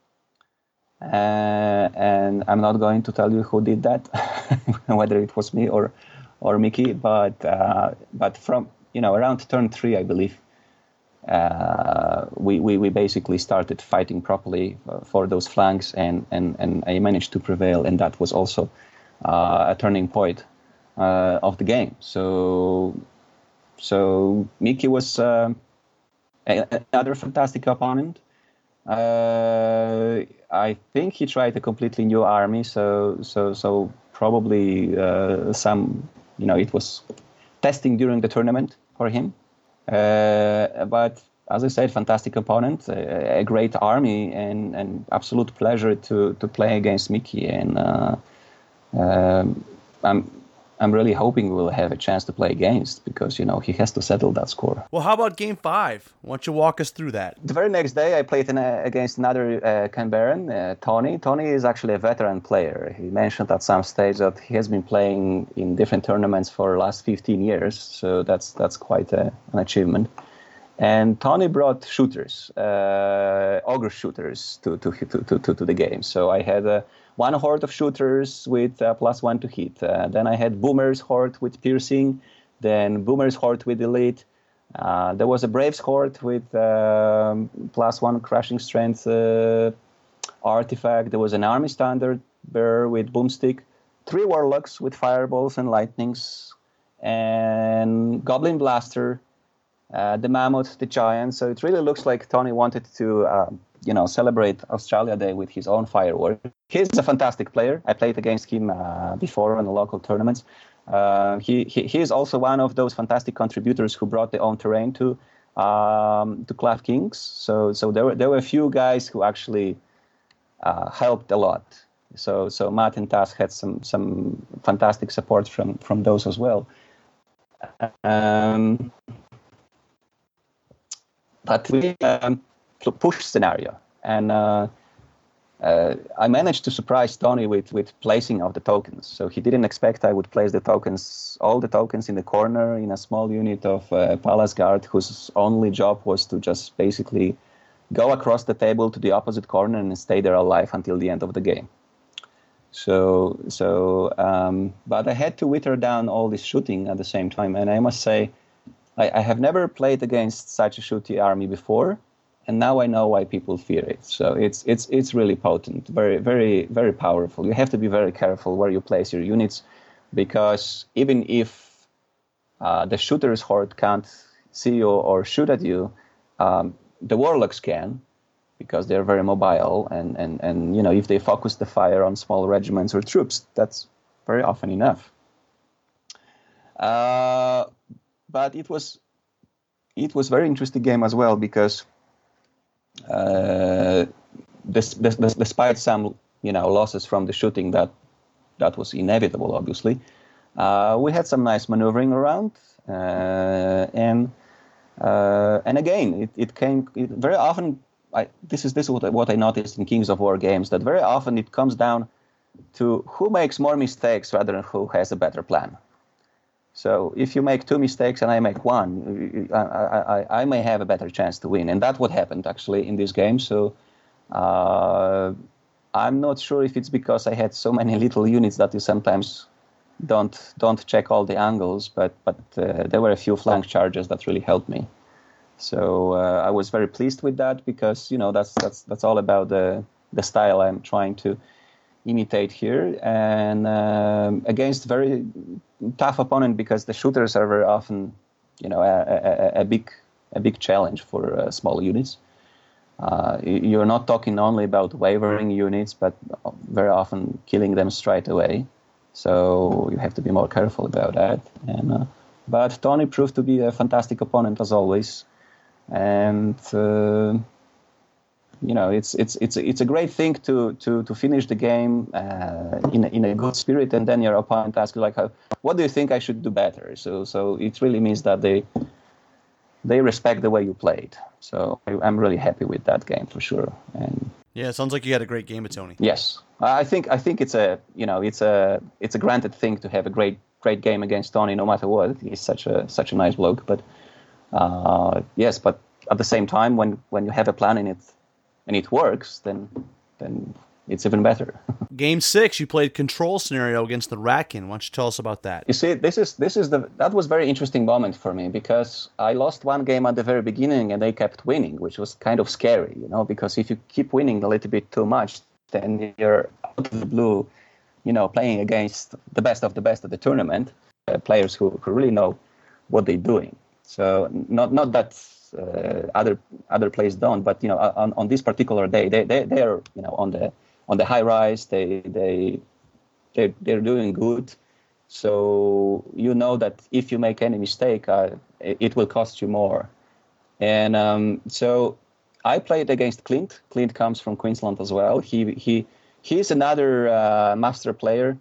C: uh, and I'm not going to tell you who did that, whether it was me or or Mickey. But uh, but from you know around turn three, I believe, uh, we, we we basically started fighting properly for those flanks, and and and I managed to prevail, and that was also uh, a turning point uh, of the game. So. So Mickey was uh, another fantastic opponent. Uh, I think he tried a completely new army, so so so probably uh, some you know it was testing during the tournament for him. Uh, but as I said, fantastic opponent, a, a great army, and, and absolute pleasure to to play against Mickey. And uh, um, I'm. I'm really hoping we'll have a chance to play against, because, you know, he has to settle that score.
A: Well, how about game five? Why don't you walk us through that?
C: The very next day, I played in a, against another uh, Canberran, uh, Tony. Tony is actually a veteran player. He mentioned at some stage that he has been playing in different tournaments for the last fifteen years, so that's that's quite a, an achievement. And Tony brought shooters, uh, ogre shooters, to to, to to to the game. So I had a one horde of shooters with uh, plus one to hit. Uh, then I had Boomer's horde with piercing, then Boomer's horde with elite. Uh, there was a Brave's horde with um, plus one crushing strength uh, artifact. There was an army standard bear with boomstick, three warlocks with fireballs and lightnings, and Goblin Blaster, uh, the Mammoth, the Giant. So it really looks like Tony wanted to uh, you know, celebrate Australia Day with his own firework. He's a fantastic player. I played against him uh, before in the local tournaments. Uh, he, he he is also one of those fantastic contributors who brought their own terrain to um, to Clav Kings. So so there were there were a few guys who actually uh, helped a lot. So so Matt and Taz had some some fantastic support from from those as well. Um, but we. Um, push scenario, and uh, uh, I managed to surprise Tony with, with placing of the tokens. So he didn't expect I would place the tokens, all the tokens in the corner in a small unit of uh, Palace Guard, whose only job was to just basically go across the table to the opposite corner and stay there alive until the end of the game. So, so, um, but I had to wither down all this shooting at the same time, and I must say, I, I have never played against such a shooty army before. And now I know why people fear it. So it's it's it's really potent, very very very powerful. You have to be very careful where you place your units, because even if uh, the shooter's horde can't see you or shoot at you, um, the warlocks can, because they're very mobile, and, and, and you know, if they focus the fire on small regiments or troops, that's very often enough. Uh, but it was it was very interesting game as well, because uh, this, this, this, despite some you know losses from the shooting that that was inevitable, obviously, uh, we had some nice maneuvering around, uh, and uh, and again, it, it came it, very often. I, this is this is what I, what I noticed in Kings of War games, that very often it comes down to who makes more mistakes rather than who has a better plan. So if you make two mistakes and I make one, I, I, I may have a better chance to win. And that's what happened, actually, in this game. So uh, I'm not sure if it's because I had so many little units that you sometimes don't don't check all the angles, but, but uh, there were a few flank charges that really helped me. So uh, I was very pleased with that, because, you know, that's that's that's all about the, the style I'm trying to imitate here, and um, against very tough opponent, because the shooters are very often, you know, a, a, a big a big challenge for uh, small units. Uh, you're not talking only about wavering units, but very often killing them straight away. So you have to be more careful about that. And uh, but Tony proved to be a fantastic opponent as always, and. Uh, You know, it's it's it's it's a great thing to to to finish the game uh, in a, in a good spirit, and then your opponent asks you like, "What do you think I should do better?" So so it really means that they they respect the way you played. So I, I'm really happy with that game for sure. And
A: yeah, it sounds like you had a great game with Tony.
C: Yes, I think I think it's a you know it's a it's a granted thing to have a great great game against Tony, no matter what. He's such a such a nice bloke. But uh, yes, but at the same time, when when you have a plan in it, and it works, then then it's even better.
A: Game six, you played control scenario against the Ratkin. Why don't you tell us about that?
C: You see, this is this is the that was a very interesting moment for me, because I lost one game at the very beginning and they kept winning, which was kind of scary, you know, because if you keep winning a little bit too much, then you're out of the blue, you know, playing against the best of the best of the tournament, uh, players who, who really know what they're doing. So not not that uh, other other players don't, but you know, on, on this particular day, they they they are you know on the on the high rise, they they they they're doing good. So you know that if you make any mistake, uh, it will cost you more. And um, so I played against Clint. Clint comes from Queensland as well. He he he's another uh, master player.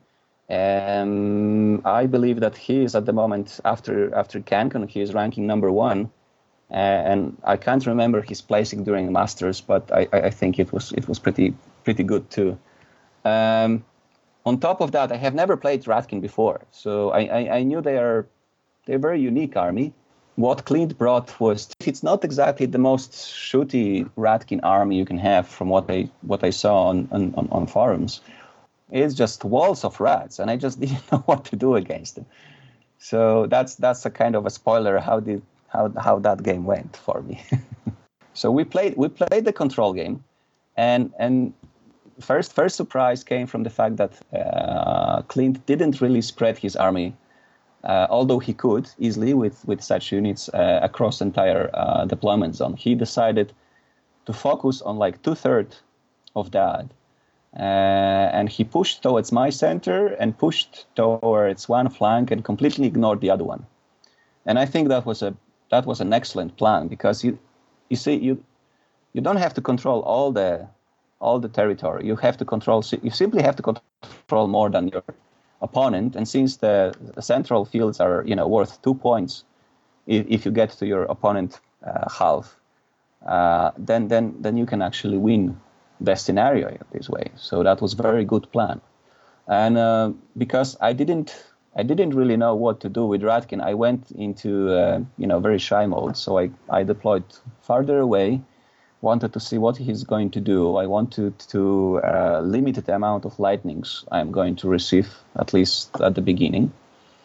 C: And I believe that he is at the moment, after after CanCon, he is ranking number one. Uh, and I can't remember his placing during the Masters, but I, I think it was it was pretty pretty good too. Um, on top of that, I have never played Ratkin before, so I, I, I knew they are they're a very unique army. What Clint brought was, it's not exactly the most shooty Ratkin army you can have from what I what I saw on on, on forums. It's just walls of rats, and I just didn't know what to do against them. So that's that's a kind of a spoiler how did how how that game went for me. So we played we played the control game, and and first first surprise came from the fact that uh, Clint didn't really spread his army, uh, although he could easily with with such units uh, across the entire uh, deployment zone. He decided to focus on like two thirds of that. Uh, and he pushed towards my center and pushed towards one flank and completely ignored the other one. And I think that was a that was an excellent plan, because you you see you you don't have to control all the all the territory. You have to control you simply have to control more than your opponent. And since the, the central fields are you know worth two points, if, if you get to your opponent uh, half, uh, then then then you can actually win the scenario this way. So that was a very good plan. And uh, because I didn't I didn't really know what to do with Ratkin, I went into uh, you know very shy mode. So I, I deployed farther away, wanted to see what he's going to do. I wanted to uh, limit the amount of lightnings I'm going to receive, at least at the beginning.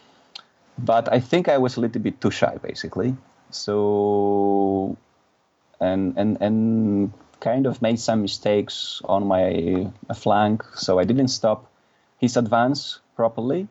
C: But I think I was a little bit too shy, basically. So and and and kind of made some mistakes on my flank, so I didn't stop his advance properly.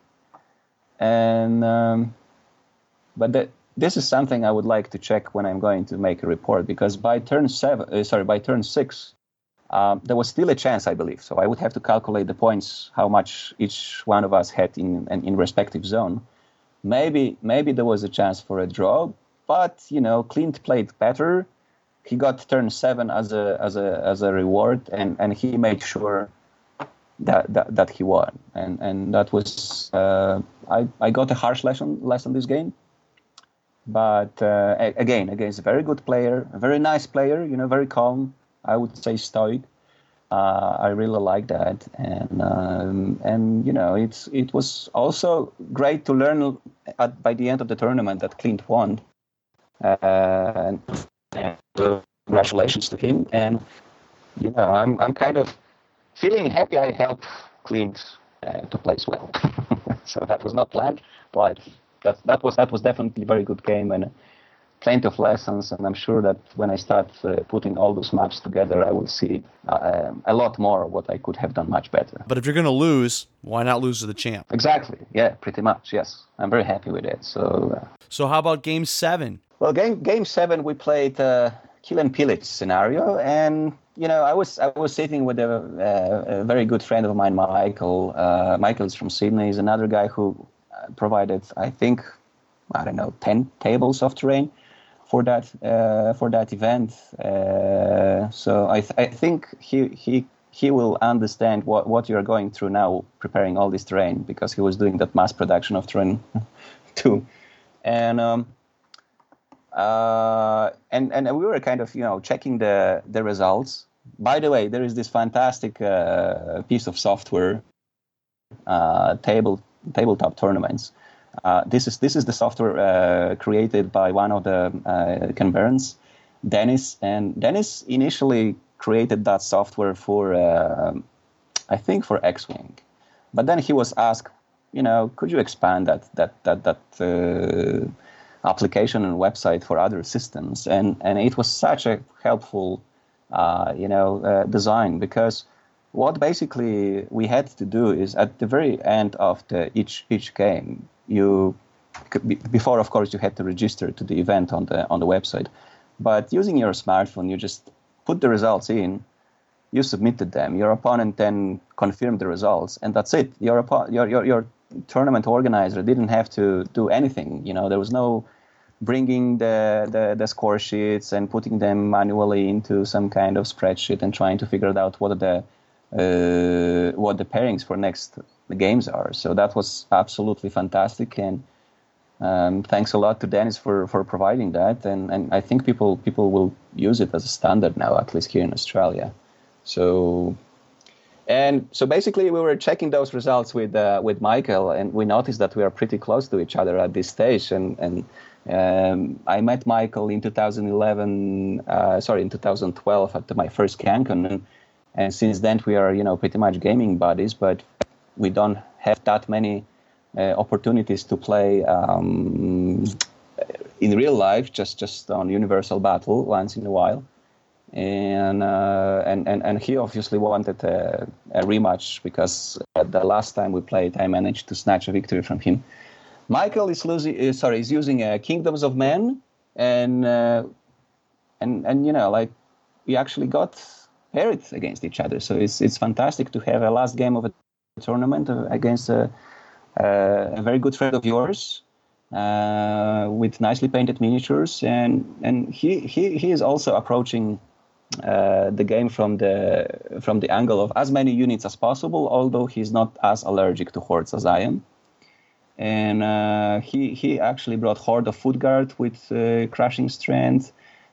C: And um, but the, this is something I would like to check when I'm going to make a report, because by turn seven, uh, sorry, by turn six, Um, there was still a chance, I believe. So I would have to calculate the points, how much each one of us had in in, in respective zone. Maybe maybe there was a chance for a draw, but you know, Clint played better. He got turn seven as a as a as a reward, and, and he made sure that, that that he won. And and that was uh, I I got a harsh lesson lesson this game. But uh, again, against a very good player, a very nice player, you know, very calm. I would say stoic. Uh, I really like that, and um, and you know, it's it was also great to learn at, by the end of the tournament that Clint won. Uh, and, and uh, congratulations to him. And you know, I'm I'm kind of feeling happy I helped Clint uh, to place well. So that was not planned, but that that was that was definitely a very good game and plenty of lessons. And I'm sure that when I start uh, putting all those maps together, I will see uh, a lot more of what I could have done much better.
A: But if you're going to lose, why not lose to the champ?
C: Exactly. Yeah, pretty much. Yes, I'm very happy with it. So. Uh,
A: so how about game seven?
C: Well, game game seven we played uh, kill and pillage scenario, and you know I was I was sitting with a, uh, a very good friend of mine, Michael. Uh, Michael is from Sydney. He's another guy who provided, I think, I don't know, ten tables of terrain for that uh, for that event. Uh, so I th- I think he he he will understand what, what you're going through now, preparing all this terrain, because he was doing that mass production of terrain too, and. Um, Uh, and and we were kind of, you know, checking the, the results. By the way, there is this fantastic uh, piece of software, uh, table tabletop tournaments. Uh, this is this is the software uh, created by one of the uh, Canberrans, Dennis. And Dennis initially created that software for, uh, I think, for X-Wing. But then he was asked, you know, could you expand that that that that. Uh, application and website for other systems, and and it was such a helpful uh, you know uh, design, because what basically we had to do is at the very end of the each each game, you before of course you had to register to the event on the on the website, but using your smartphone you just put the results in, you submitted them, your opponent then confirmed the results, and that's it. Your your your, your tournament organizer didn't have to do anything. You know, there was no bringing the, the, the score sheets and putting them manually into some kind of spreadsheet and trying to figure out what the uh, what the pairings for next games are. So that was absolutely fantastic, and um, thanks a lot to Dennis for, for providing that. And, and I think people people will use it as a standard now, at least here in Australia. So. And so basically, we were checking those results with uh, with Michael, and we noticed that we are pretty close to each other at this stage. And and um, I met Michael in two thousand eleven, uh, sorry, in two thousand twelve at my first CanCon, and, and since then we are, you know, pretty much gaming buddies. But we don't have that many uh, opportunities to play um, in real life, just just on Universal Battle once in a while. And, uh, and and and he obviously wanted a, a rematch, because the last time we played, I managed to snatch a victory from him. Michael is losing, uh, sorry, is using uh, Kingdoms of Men, and uh, and and you know, like, we actually got paired against each other. So it's it's fantastic to have a last game of a tournament against a, a very good friend of yours. Uh, with nicely painted miniatures, and and he he he is also approaching uh, the game from the from the angle of as many units as possible, although he's not as allergic to hordes as I am. And uh, he he actually brought Horde of Foot Guard with uh, Crushing Strength,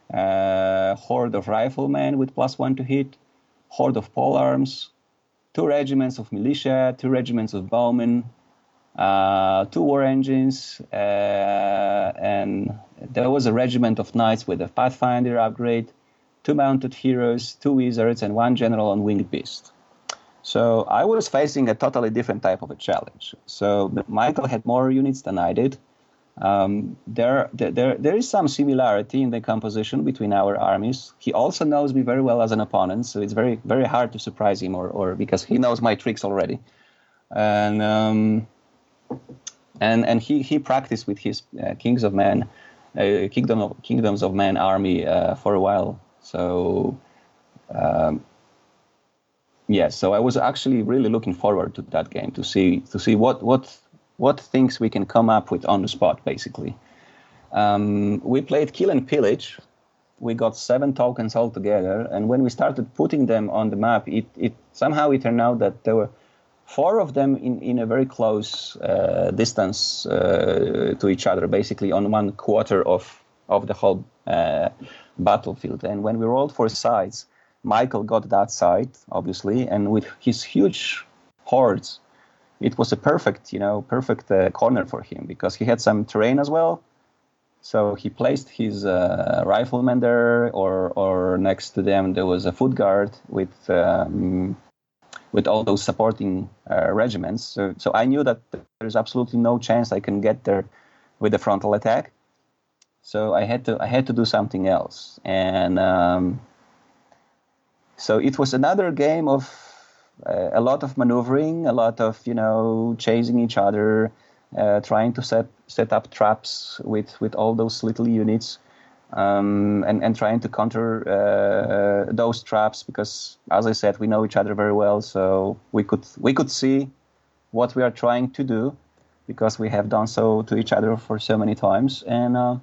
C: uh, Horde of Riflemen with plus one to hit, Horde of Polearms, two regiments of Militia, two regiments of Bowmen, Uh, two war engines, uh, and there was a regiment of knights with a Pathfinder upgrade, two mounted heroes, two wizards, and one general on winged beast. So I was facing a totally different type of a challenge. So Michael had more units than I did. Um, there, there, there is some similarity in the composition between our armies. He also knows me very well as an opponent, so it's very, very hard to surprise him, or, or because he knows my tricks already. And um, And and he, he practiced with his uh, Kings of Men, uh, Kingdom of, Kingdoms of Men army uh, for a while. So um, Yes, so I was actually really looking forward to that game to see to see what what what things we can come up with on the spot, basically. Um, we played Kill and Pillage. We got seven tokens altogether, and when we started putting them on the map, it, it somehow it turned out that there were four of them in, in a very close uh, distance uh, to each other, basically on one quarter of, of the whole uh, battlefield. And when we rolled for sides, Michael got that side, obviously, and with his huge hordes, it was a perfect, you know, perfect uh, corner for him because he had some terrain as well. So he placed his uh, riflemen there, or or next to them there was a foot guard with um, with all those supporting uh, regiments. So, so I knew that there's absolutely no chance I can get there with a frontal attack. So I had to I had to do something else, and um, so it was another game of uh, a lot of maneuvering, a lot of you know chasing each other. Uh, trying to set set up traps with, with all those little units, um, and and trying to counter uh, those traps because, as I said, we know each other very well, so we could we could see what we are trying to do because we have done so to each other for so many times, and uh,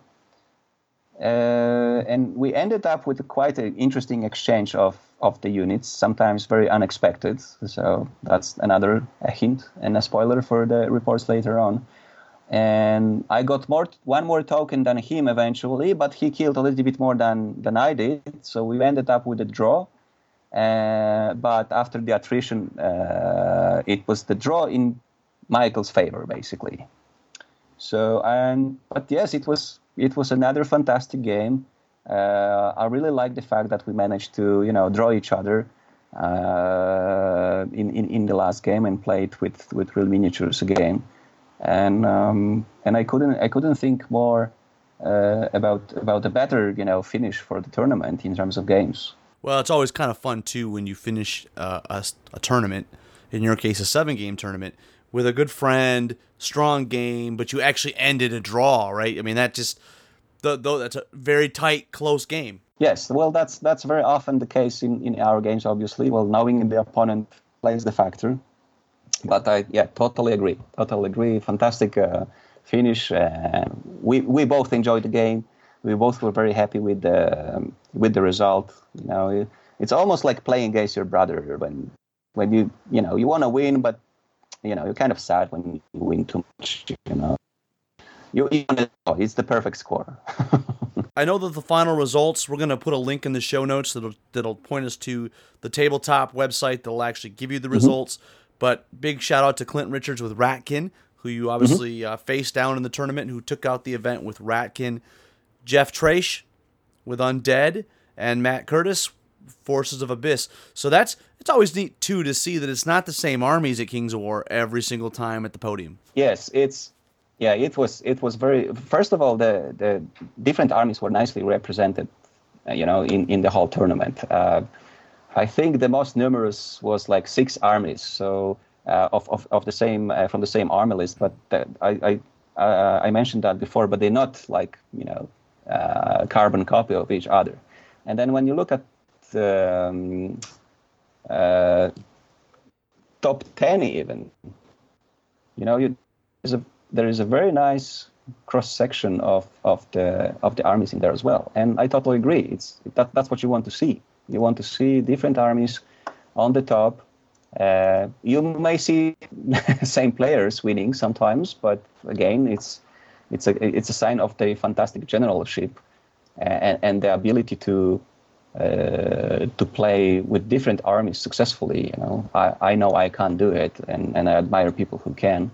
C: uh, and we ended up with quite an interesting exchange of. of the units, sometimes very unexpected. So that's another a hint and a spoiler for the reports later on. And I got more one more token than him eventually, but he killed a little bit more than, than I did. So we ended up with a draw. Uh, but after the attrition, uh, it was the draw in Michael's favor, basically. So, and but yes, it was it was another fantastic game. Uh, I really like the fact that we managed to, you know, draw each other uh, in, in in the last game and played with, with real miniatures again, and um, and I couldn't I couldn't think more uh, about about a better you know finish for the tournament in terms of games.
A: Well, it's always kind of fun too when you finish uh, a, a tournament, in your case a seven game tournament, with a good friend, strong game, but you actually ended a draw, right? I mean that just. Though that's a very tight, close game.
C: Yes, well, that's that's very often the case in, in our games, obviously. Well, knowing the opponent plays the factor. But I, yeah, totally agree. Totally agree. Fantastic uh, finish. Uh, we we both enjoyed the game. We both were very happy with the um, with the result. You know, it, it's almost like playing against your brother when when you you know you want to win, but you know you're kind of sad when you win too much. You know. You, you know, it's the perfect score.
A: I know that the final results, we're going to put a link in the show notes that'll, that'll point us to the tabletop website that'll actually give you the results. Mm-hmm. But big shout out to Clint Richards with Ratkin, who you obviously mm-hmm. uh, faced down in the tournament, who took out the event with Ratkin. Jeff Traish with Undead, and Matt Curtis, Forces of Abyss. So that's it's always neat, too, to see that it's not the same armies at Kings of War every single time at the podium.
C: Yes, it's... Yeah, it was it was very. First of all, the, the different armies were nicely represented, uh, you know, in, in the whole tournament. Uh, I think the most numerous was like six armies, so uh, of, of of the same uh, from the same army list. But the, I I uh, I mentioned that before, but they're not like you know uh, carbon copy of each other. And then when you look at the um, uh, top ten, even, you know, you there's a there is a very nice cross section of, of the of the armies in there as well, and I totally agree. It's that that's what you want to see. You want to see different armies on the top. Uh, you may see same players winning sometimes, but again, it's it's a it's a sign of the fantastic generalship and, and the ability to uh, to play with different armies successfully. You know, I, I know I can't do it, and, and I admire people who can.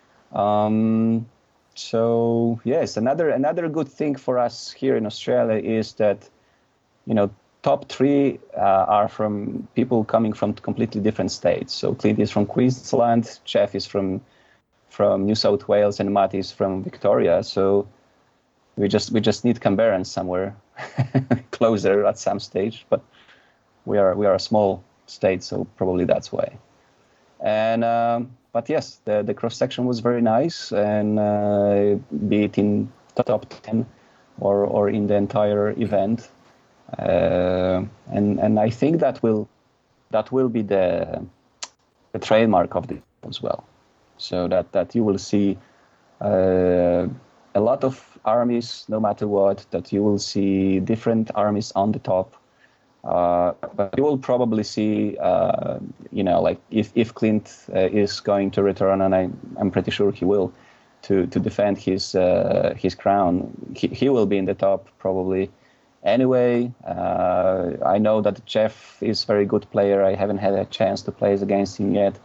C: Um, so yes, another another good thing for us here in Australia is that, you know, top three uh, are from people coming from completely different states. So Clint is from Queensland, Jeff is from from New South Wales, and Matt is from Victoria. So we just we just need Canberra somewhere closer at some stage. But we are we are a small state, so probably that's why. And um, But yes, the, the cross-section was very nice, and uh, be it in the top ten or, or in the entire event. Uh, and, and I think that will that will be the the trademark of the as well. So that that you will see uh, a lot of armies, no matter what. That you will see different armies on the top. Uh, but you will probably see, uh, you know, like if, if Clint uh, is going to return, and I, I'm pretty sure he will, to, to defend his uh, his crown, he, he will be in the top probably. Anyway, uh, I know that Jeff is a very good player. I haven't had a chance to play against him yet.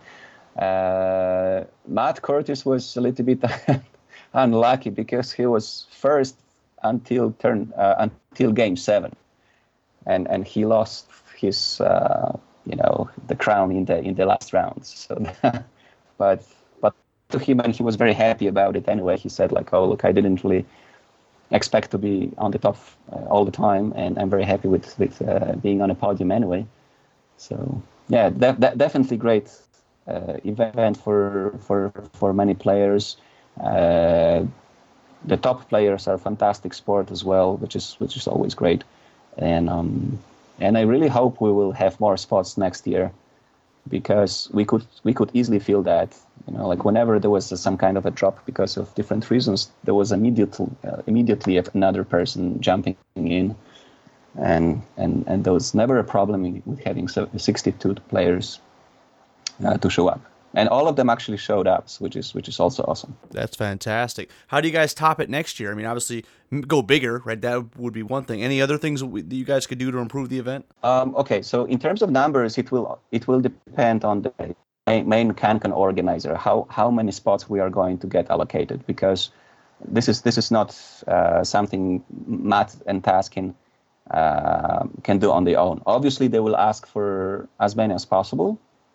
C: Uh, Matt Curtis was a little bit unlucky because he was first until turn uh, until game seven. And and he lost his uh, you know the crown in the in the last round. So, but but to him, and he was very happy about it anyway. He said like, oh look, I didn't really expect to be on the top uh, all the time, and I'm very happy with with uh, being on a podium anyway. So yeah, that, that definitely great uh, event for for for many players. Uh, the top players are fantastic sport as well, which is which is always great. And um, and I really hope we will have more spots next year, because we could we could easily feel that, you know, like whenever there was some kind of a drop because of different reasons, there was immediately uh, immediately another person jumping in, and and and there was never a problem with having sixty-two players uh, to show up. And all of them actually showed up, which is which is also awesome.
A: That's fantastic. How do you guys top it next year? I mean, obviously, go bigger, right? That would be one thing. Any other things that you guys could do to improve the event?
C: Um, okay, so in terms of numbers, it will it will depend on the main CanCon organizer, how how many spots we are going to get allocated, because this is this is not uh, something Matt and Taskin uh, can do on their own. Obviously, they will ask for as many as possible.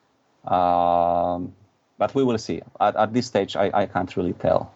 C: Um, but we will see. At, at this stage, I, I can't really tell.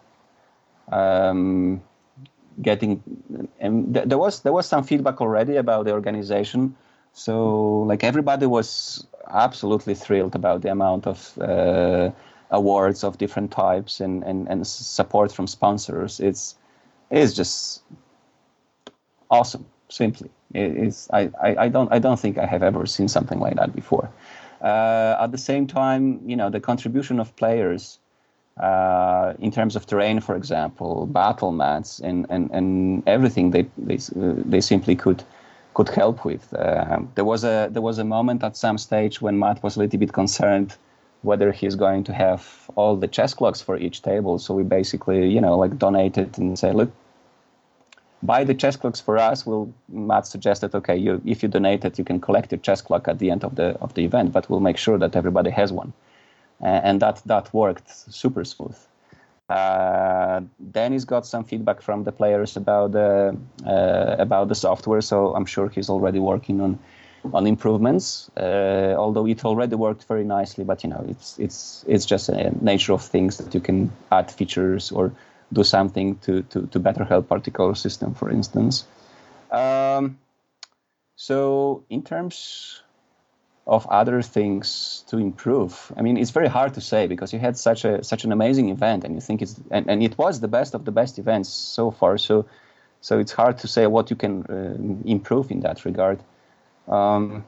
C: Um, getting and th- there was there was some feedback already about the organization. So like everybody was absolutely thrilled about the amount of uh, awards of different types and, and, and support from sponsors. It's it's just awesome. Simply, it, it's I, I, I don't I don't think I have ever seen something like that before. Uh, at the same time, you know, the contribution of players uh, in terms of terrain, for example, battle mats, and, and, and everything they they uh, they simply could could help with. Uh, there was a there was a moment at some stage when Matt was a little bit concerned whether he's going to have all the chess clocks for each table. So we basically, you know, like donated and say, look, buy the chess clocks for us. We'll, Matt suggested, okay, you, if you donate it, you can collect your chess clock at the end of the of the event, but we'll make sure that everybody has one. Uh, and that that worked super smooth. Uh, Danny's got some feedback from the players about the uh, about the software, so I'm sure he's already working on on improvements. Uh, although it already worked very nicely, but you know, it's it's it's just a nature of things that you can add features or do something to, to, to better help particular system, for instance. Um, so in terms of other things to improve, I mean, it's very hard to say because you had such a such an amazing event, and you think it's and, and it was the best of the best events so far. So so it's hard to say what you can uh, improve in that regard. Um,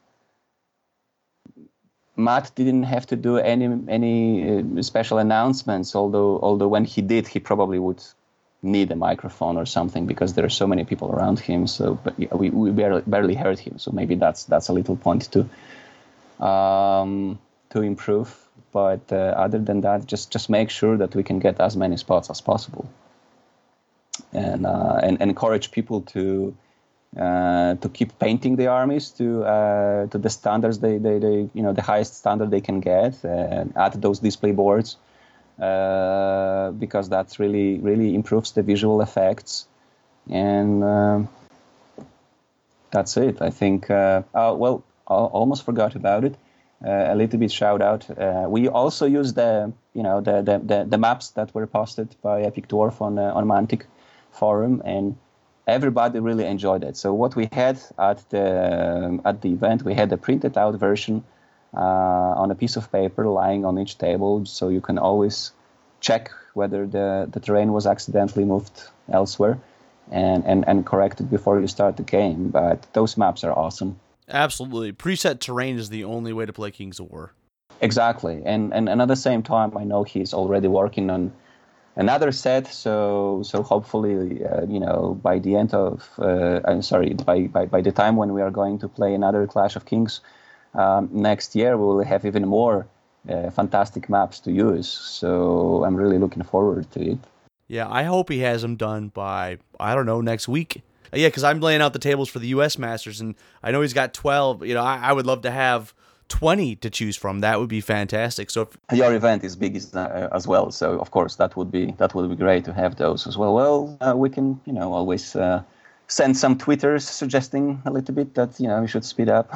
C: Matt didn't have to do any any uh, special announcements, although although when he did, he probably would need a microphone or something because there are so many people around him. So, but yeah, we we barely, barely heard him. So maybe that's that's a little point to um, to improve. But uh, other than that, just just make sure that we can get as many spots as possible, and uh, and encourage people to. Uh, to keep painting the armies to uh, to the standards they, they, they you know the highest standard they can get, and add those display boards uh, because that really really improves the visual effects, and uh, that's it. I think. Uh, oh, well, I almost forgot about it. Uh, a little bit shout out. Uh, we also use the you know the, the, the, the maps that were posted by Epic Dwarf on uh, on Mantic forum, and everybody really enjoyed it. So what we had at the at the event, we had a printed out version uh, on a piece of paper lying on each table, so you can always check whether the, the terrain was accidentally moved elsewhere and, and, and correct it before you start the game. But those maps are awesome.
A: Absolutely. Preset terrain is the only way to play Kings of War.
C: Exactly. And, and, and at the same time, I know he's already working on another set. So so hopefully, uh, you know, by the end of, uh, I'm sorry, by, by, by the time when we are going to play another Clash of Kings um, next year, we will have even more uh, fantastic maps to use. So I'm really looking forward to it.
A: Yeah, I hope he has them done by, I don't know, next week. Yeah, because I'm laying out the tables for the U S Masters, and I know he's got twelve. You know, I, I would love to have twenty to choose from. That would be fantastic. So if,
C: your event is big as, uh, as well, so of course that would be that would be great to have those as well. Well, uh, we can, you know, always uh, send some Twitters suggesting a little bit that, you know, we should speed up.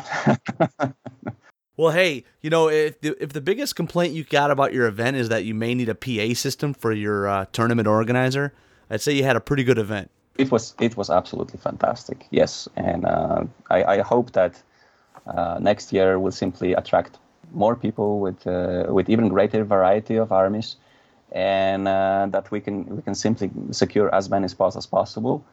A: Well, hey, you know, if the, if the biggest complaint you got about your event is that you may need a P A system for your uh, tournament organizer, I'd say you had a pretty good event.
C: It was it was absolutely fantastic, yes, and uh, I, I hope that uh, next year will simply attract more people with uh, with even greater variety of armies, and uh, that we can we can simply secure as many spots as possible.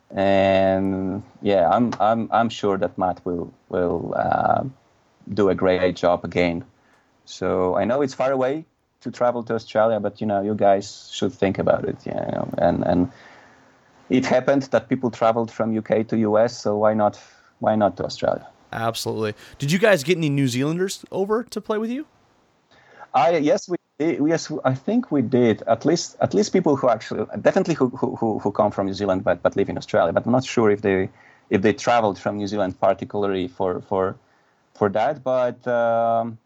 C: And yeah, I'm I'm I'm sure that Matt will will uh, do a great job again. So I know it's far away to travel to Australia, but you know, you guys should think about it, you know, and and. It happened that people traveled from U K to U S, so why not why not to Australia?
A: Absolutely. Did you guys get any New Zealanders over to play with you?
C: I yes we did, yes I think we did. At least at least people who actually definitely who who who come from New Zealand but but live in Australia. But I'm not sure if they if they traveled from New Zealand particularly for for for that. But um,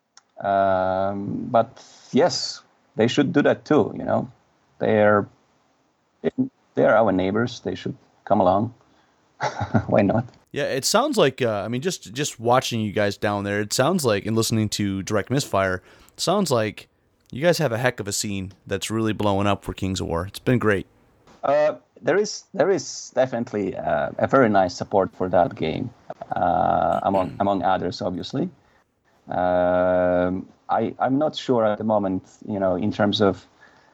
C: um, but yes, they should do that too. You know, they're. They are our neighbors. They should come along. Why not?
A: Yeah, it sounds like, uh, I mean, just just watching you guys down there, it sounds like, and listening to Direct Misfire, it sounds like you guys have a heck of a scene that's really blowing up for Kings of War. It's been great.
C: Uh, there is there is definitely uh, a very nice support for that game, uh, among among others, obviously. Um, I I'm not sure at the moment, you know, in terms of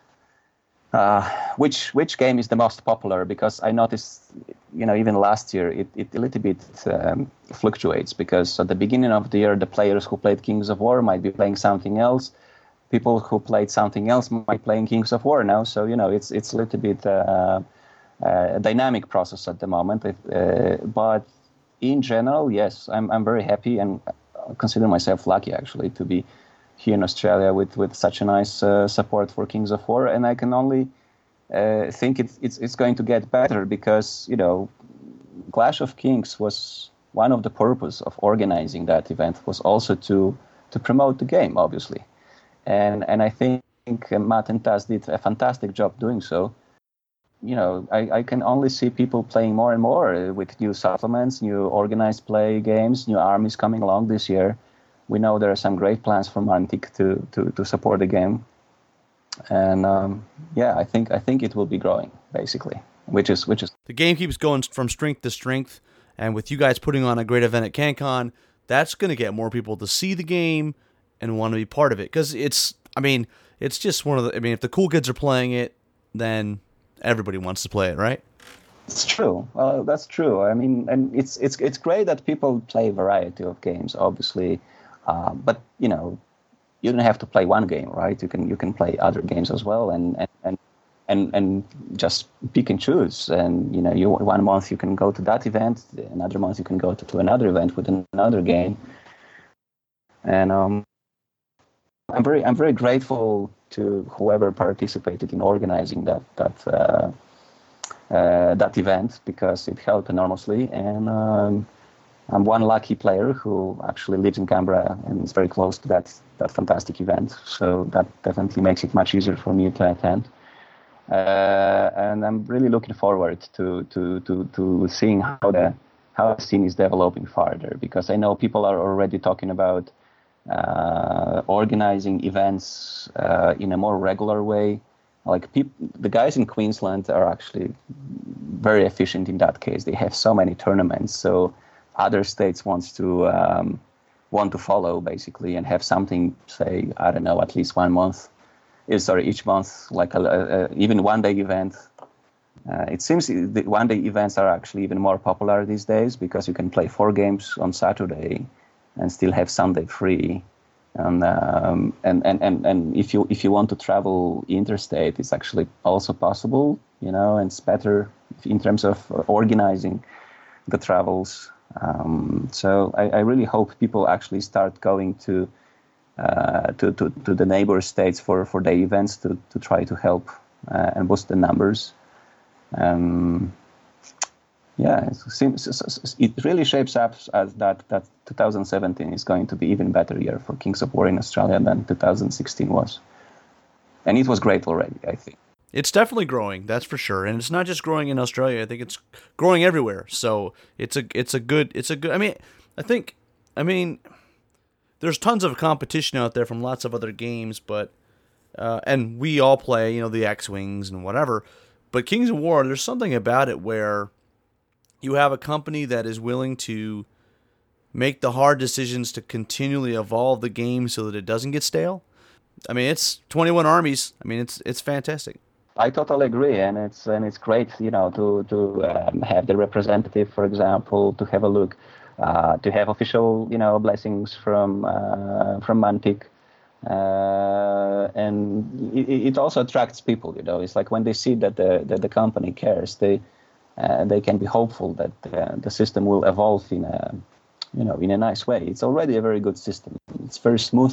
C: Uh, which which game is the most popular? Because I noticed, you know, even last year it, it a little bit um, fluctuates. Because at the beginning of the year, the players who played Kings of War might be playing something else. People who played something else might be playing Kings of War now. So you know, it's it's a little bit uh, uh, a dynamic process at the moment. If, uh, but in general, yes, I'm I'm very happy and consider myself lucky actually to be here in Australia with, with such a nice uh, support for Kings of War, and I can only uh, think it's, it's it's going to get better because, you know, Clash of Kings was one of the purpose of organizing that event was also to to promote the game, obviously, and and I think Matt and Taz did a fantastic job doing so. You know, I, I can only see people playing more and more with new supplements, new organized play games, new armies coming along this year. We know there are some great plans for Mantic to, to, to support the game, and um, yeah, I think I think it will be growing basically, which is which is
A: the game keeps going from strength to strength, and with you guys putting on a great event at CanCon, that's going to get more people to see the game and want to be part of it because it's I mean it's just one of the I mean if the cool kids are playing it, then everybody wants to play it, right?
C: It's true. Well, that's true. I mean, and it's it's it's great that people play a variety of games, obviously. Uh, but you know, you don't have to play one game, right? You can you can play other games as well, and and and and, and just pick and choose. And you know, you one month you can go to that event, another month you can go to, to another event with another game. And um, I'm very I'm very grateful to whoever participated in organizing that that uh, uh, that event because it helped enormously. And um, I'm one lucky player who actually lives in Canberra and is very close to that that fantastic event. So that definitely makes it much easier for me to attend. Uh, and I'm really looking forward to to to to seeing how the how the scene is developing further because I know people are already talking about uh, organizing events uh, in a more regular way. Like peop- the guys in Queensland are actually very efficient in that case. They have so many tournaments, so other states wants to um, want to follow basically and have something, say, I don't know, at least one month, is sorry, each month, like a, a, even one day event Uh, it seems the one-day events are actually even more popular these days because you can play four games on Saturday and still have Sunday free. And um, and, and, and and if you if you want to travel interstate, it's actually also possible, you know, and it's better in terms of organizing the travels. Um, so I, I really hope people actually start going to uh, to, to to the neighbor states for, for day events to, to try to help uh, and boost the numbers. Um, yeah, it, seems, it really shapes up as that, that two thousand seventeen is going to be even better year for Kings of War in Australia than two thousand sixteen was. And it was great already, I think.
A: It's definitely growing, that's for sure. And it's not just growing in Australia. I think it's growing everywhere. So it's a it's a good it's a good I mean, I think I mean there's tons of competition out there from lots of other games, but uh, and we all play, you know, the X-Wings and whatever. But Kings of War, there's something about it where you have a company that is willing to make the hard decisions to continually evolve the game so that it doesn't get stale. I mean, it's twenty-one armies. I mean, it's it's fantastic.
C: I totally agree, and it's and it's great, you know, to to um, have the representative, for example, to have a look, uh, to have official, you know, blessings from uh, from Mantic. Uh, and it, it also attracts people, you know. It's like when they see that the that the company cares, they uh, they can be hopeful that uh, the system will evolve in a you know in a nice way. It's already a very good system. It's very smooth.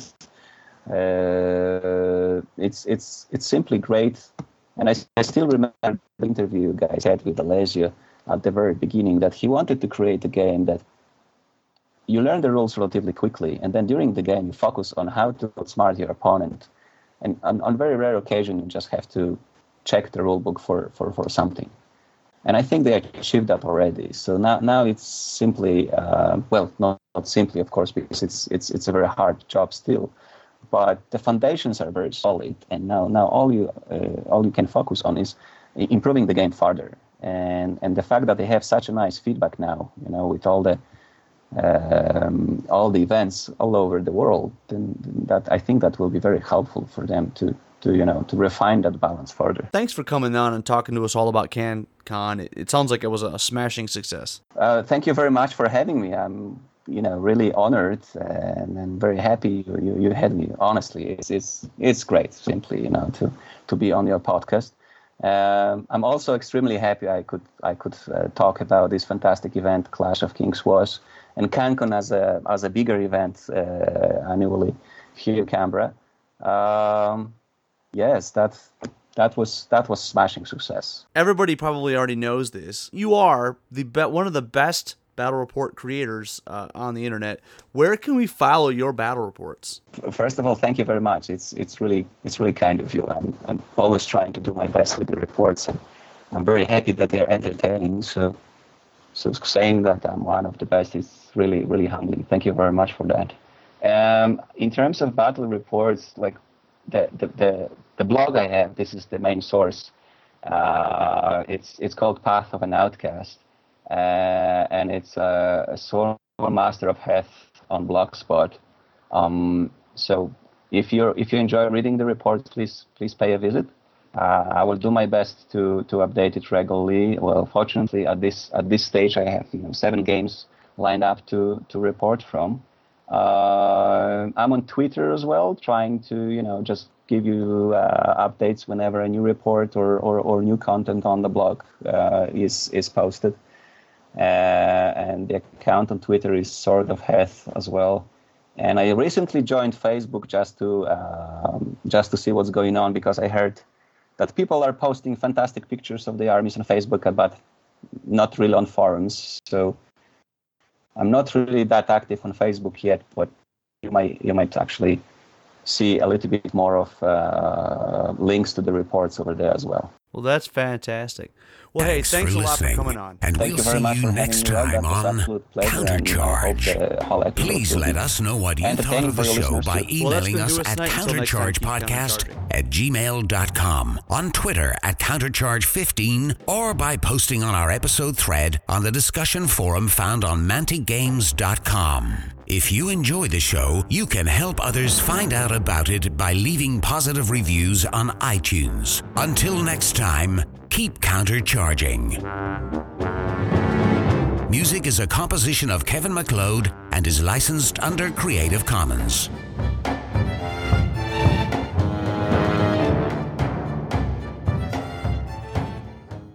C: Uh, it's it's it's simply great. And I, I still remember the interview you guys had with Alessio at the very beginning, that he wanted to create a game that you learn the rules relatively quickly, and then during the game you focus on how to outsmart your opponent. And on, on very rare occasion, you just have to check the rule book for, for, for something. And I think they achieved that already. So now now it's simply, uh, well, not, not simply, of course, because it's it's it's a very hard job still. But the foundations are very solid, and now now all you uh, all you can focus on is improving the game further. And and the fact that they have such a nice feedback now, you know, with all the um, all the events all over the world, then that I think that will be very helpful for them to to you know to refine that balance further.
A: Thanks for coming on and talking to us all about CanCon. It, it sounds like it was a smashing success.
C: Uh, thank you very much for having me. I'm you know really honored and, and very happy you, you, you had me. Honestly, it's it's it's great simply you know to to be on your podcast. Um, I'm also extremely happy I could I could uh, talk about this fantastic event Clash of Kings was, and CanCon as a as a bigger event uh, annually here in Canberra. Um, yes, that that was that was smashing success.
A: Everybody probably already knows this. You are the be- one of the best battle report creators uh, on the internet. Where can we follow your battle reports?
C: First of all, thank you very much. It's it's really it's really kind of you. I'm I'm always trying to do my best with the reports, and I'm very happy that they're entertaining. So so saying that I'm one of the best is really really humbling. Thank you very much for that. Um, in terms of battle reports, like the the the, the blog I have, this is the main source. Uh, it's it's called Path of an Outcast. Uh, and it's uh, a Sword Master of Heth on Blogspot. Um, so if you if you enjoy reading the reports, please please pay a visit. Uh, I will do my best to to update it regularly. Well, fortunately, at this at this stage, I have you know seven games lined up to to report from. Uh, I'm on Twitter as well, trying to you know just give you uh, updates whenever a new report or or, or new content on the blog uh, is is posted. Uh, and the account on Twitter is Sword of Heth as well. And I recently joined Facebook just to um, just to see what's going on, because I heard that people are posting fantastic pictures of the armies on Facebook, but not really on forums. So I'm not really that active on Facebook yet, but you might you might actually see a little bit more of uh, links to the reports over there as well.
A: Well, that's fantastic. Well,
B: thanks
A: hey, thanks
B: for
A: a lot
B: listening.
A: for coming on.
B: And
C: Thank
B: we'll
C: you very
B: see
C: much
B: you
C: for
B: next
C: having me.
B: time
C: That was
B: on
C: pleasure,
B: Countercharge.
C: and, you know, I hope the whole episode
B: Please
C: will
B: let
C: be
B: us know what you thought
C: entertaining
B: of the
C: for your
B: show
C: listeners
B: by
C: too.
A: Well, that's
B: emailing
A: gonna
B: us
A: do us
B: at
A: tonight. Until next time, keep
B: counterchargepodcast
A: countercharging.
B: at gmail dot com, on Twitter at countercharge fifteen, or by posting on our episode thread on the discussion forum found on mantic games dot com. If you enjoy the show, you can help others find out about it by leaving positive reviews on iTunes. Until next time, keep countercharging. Music is a composition of Kevin MacLeod and is licensed under Creative Commons.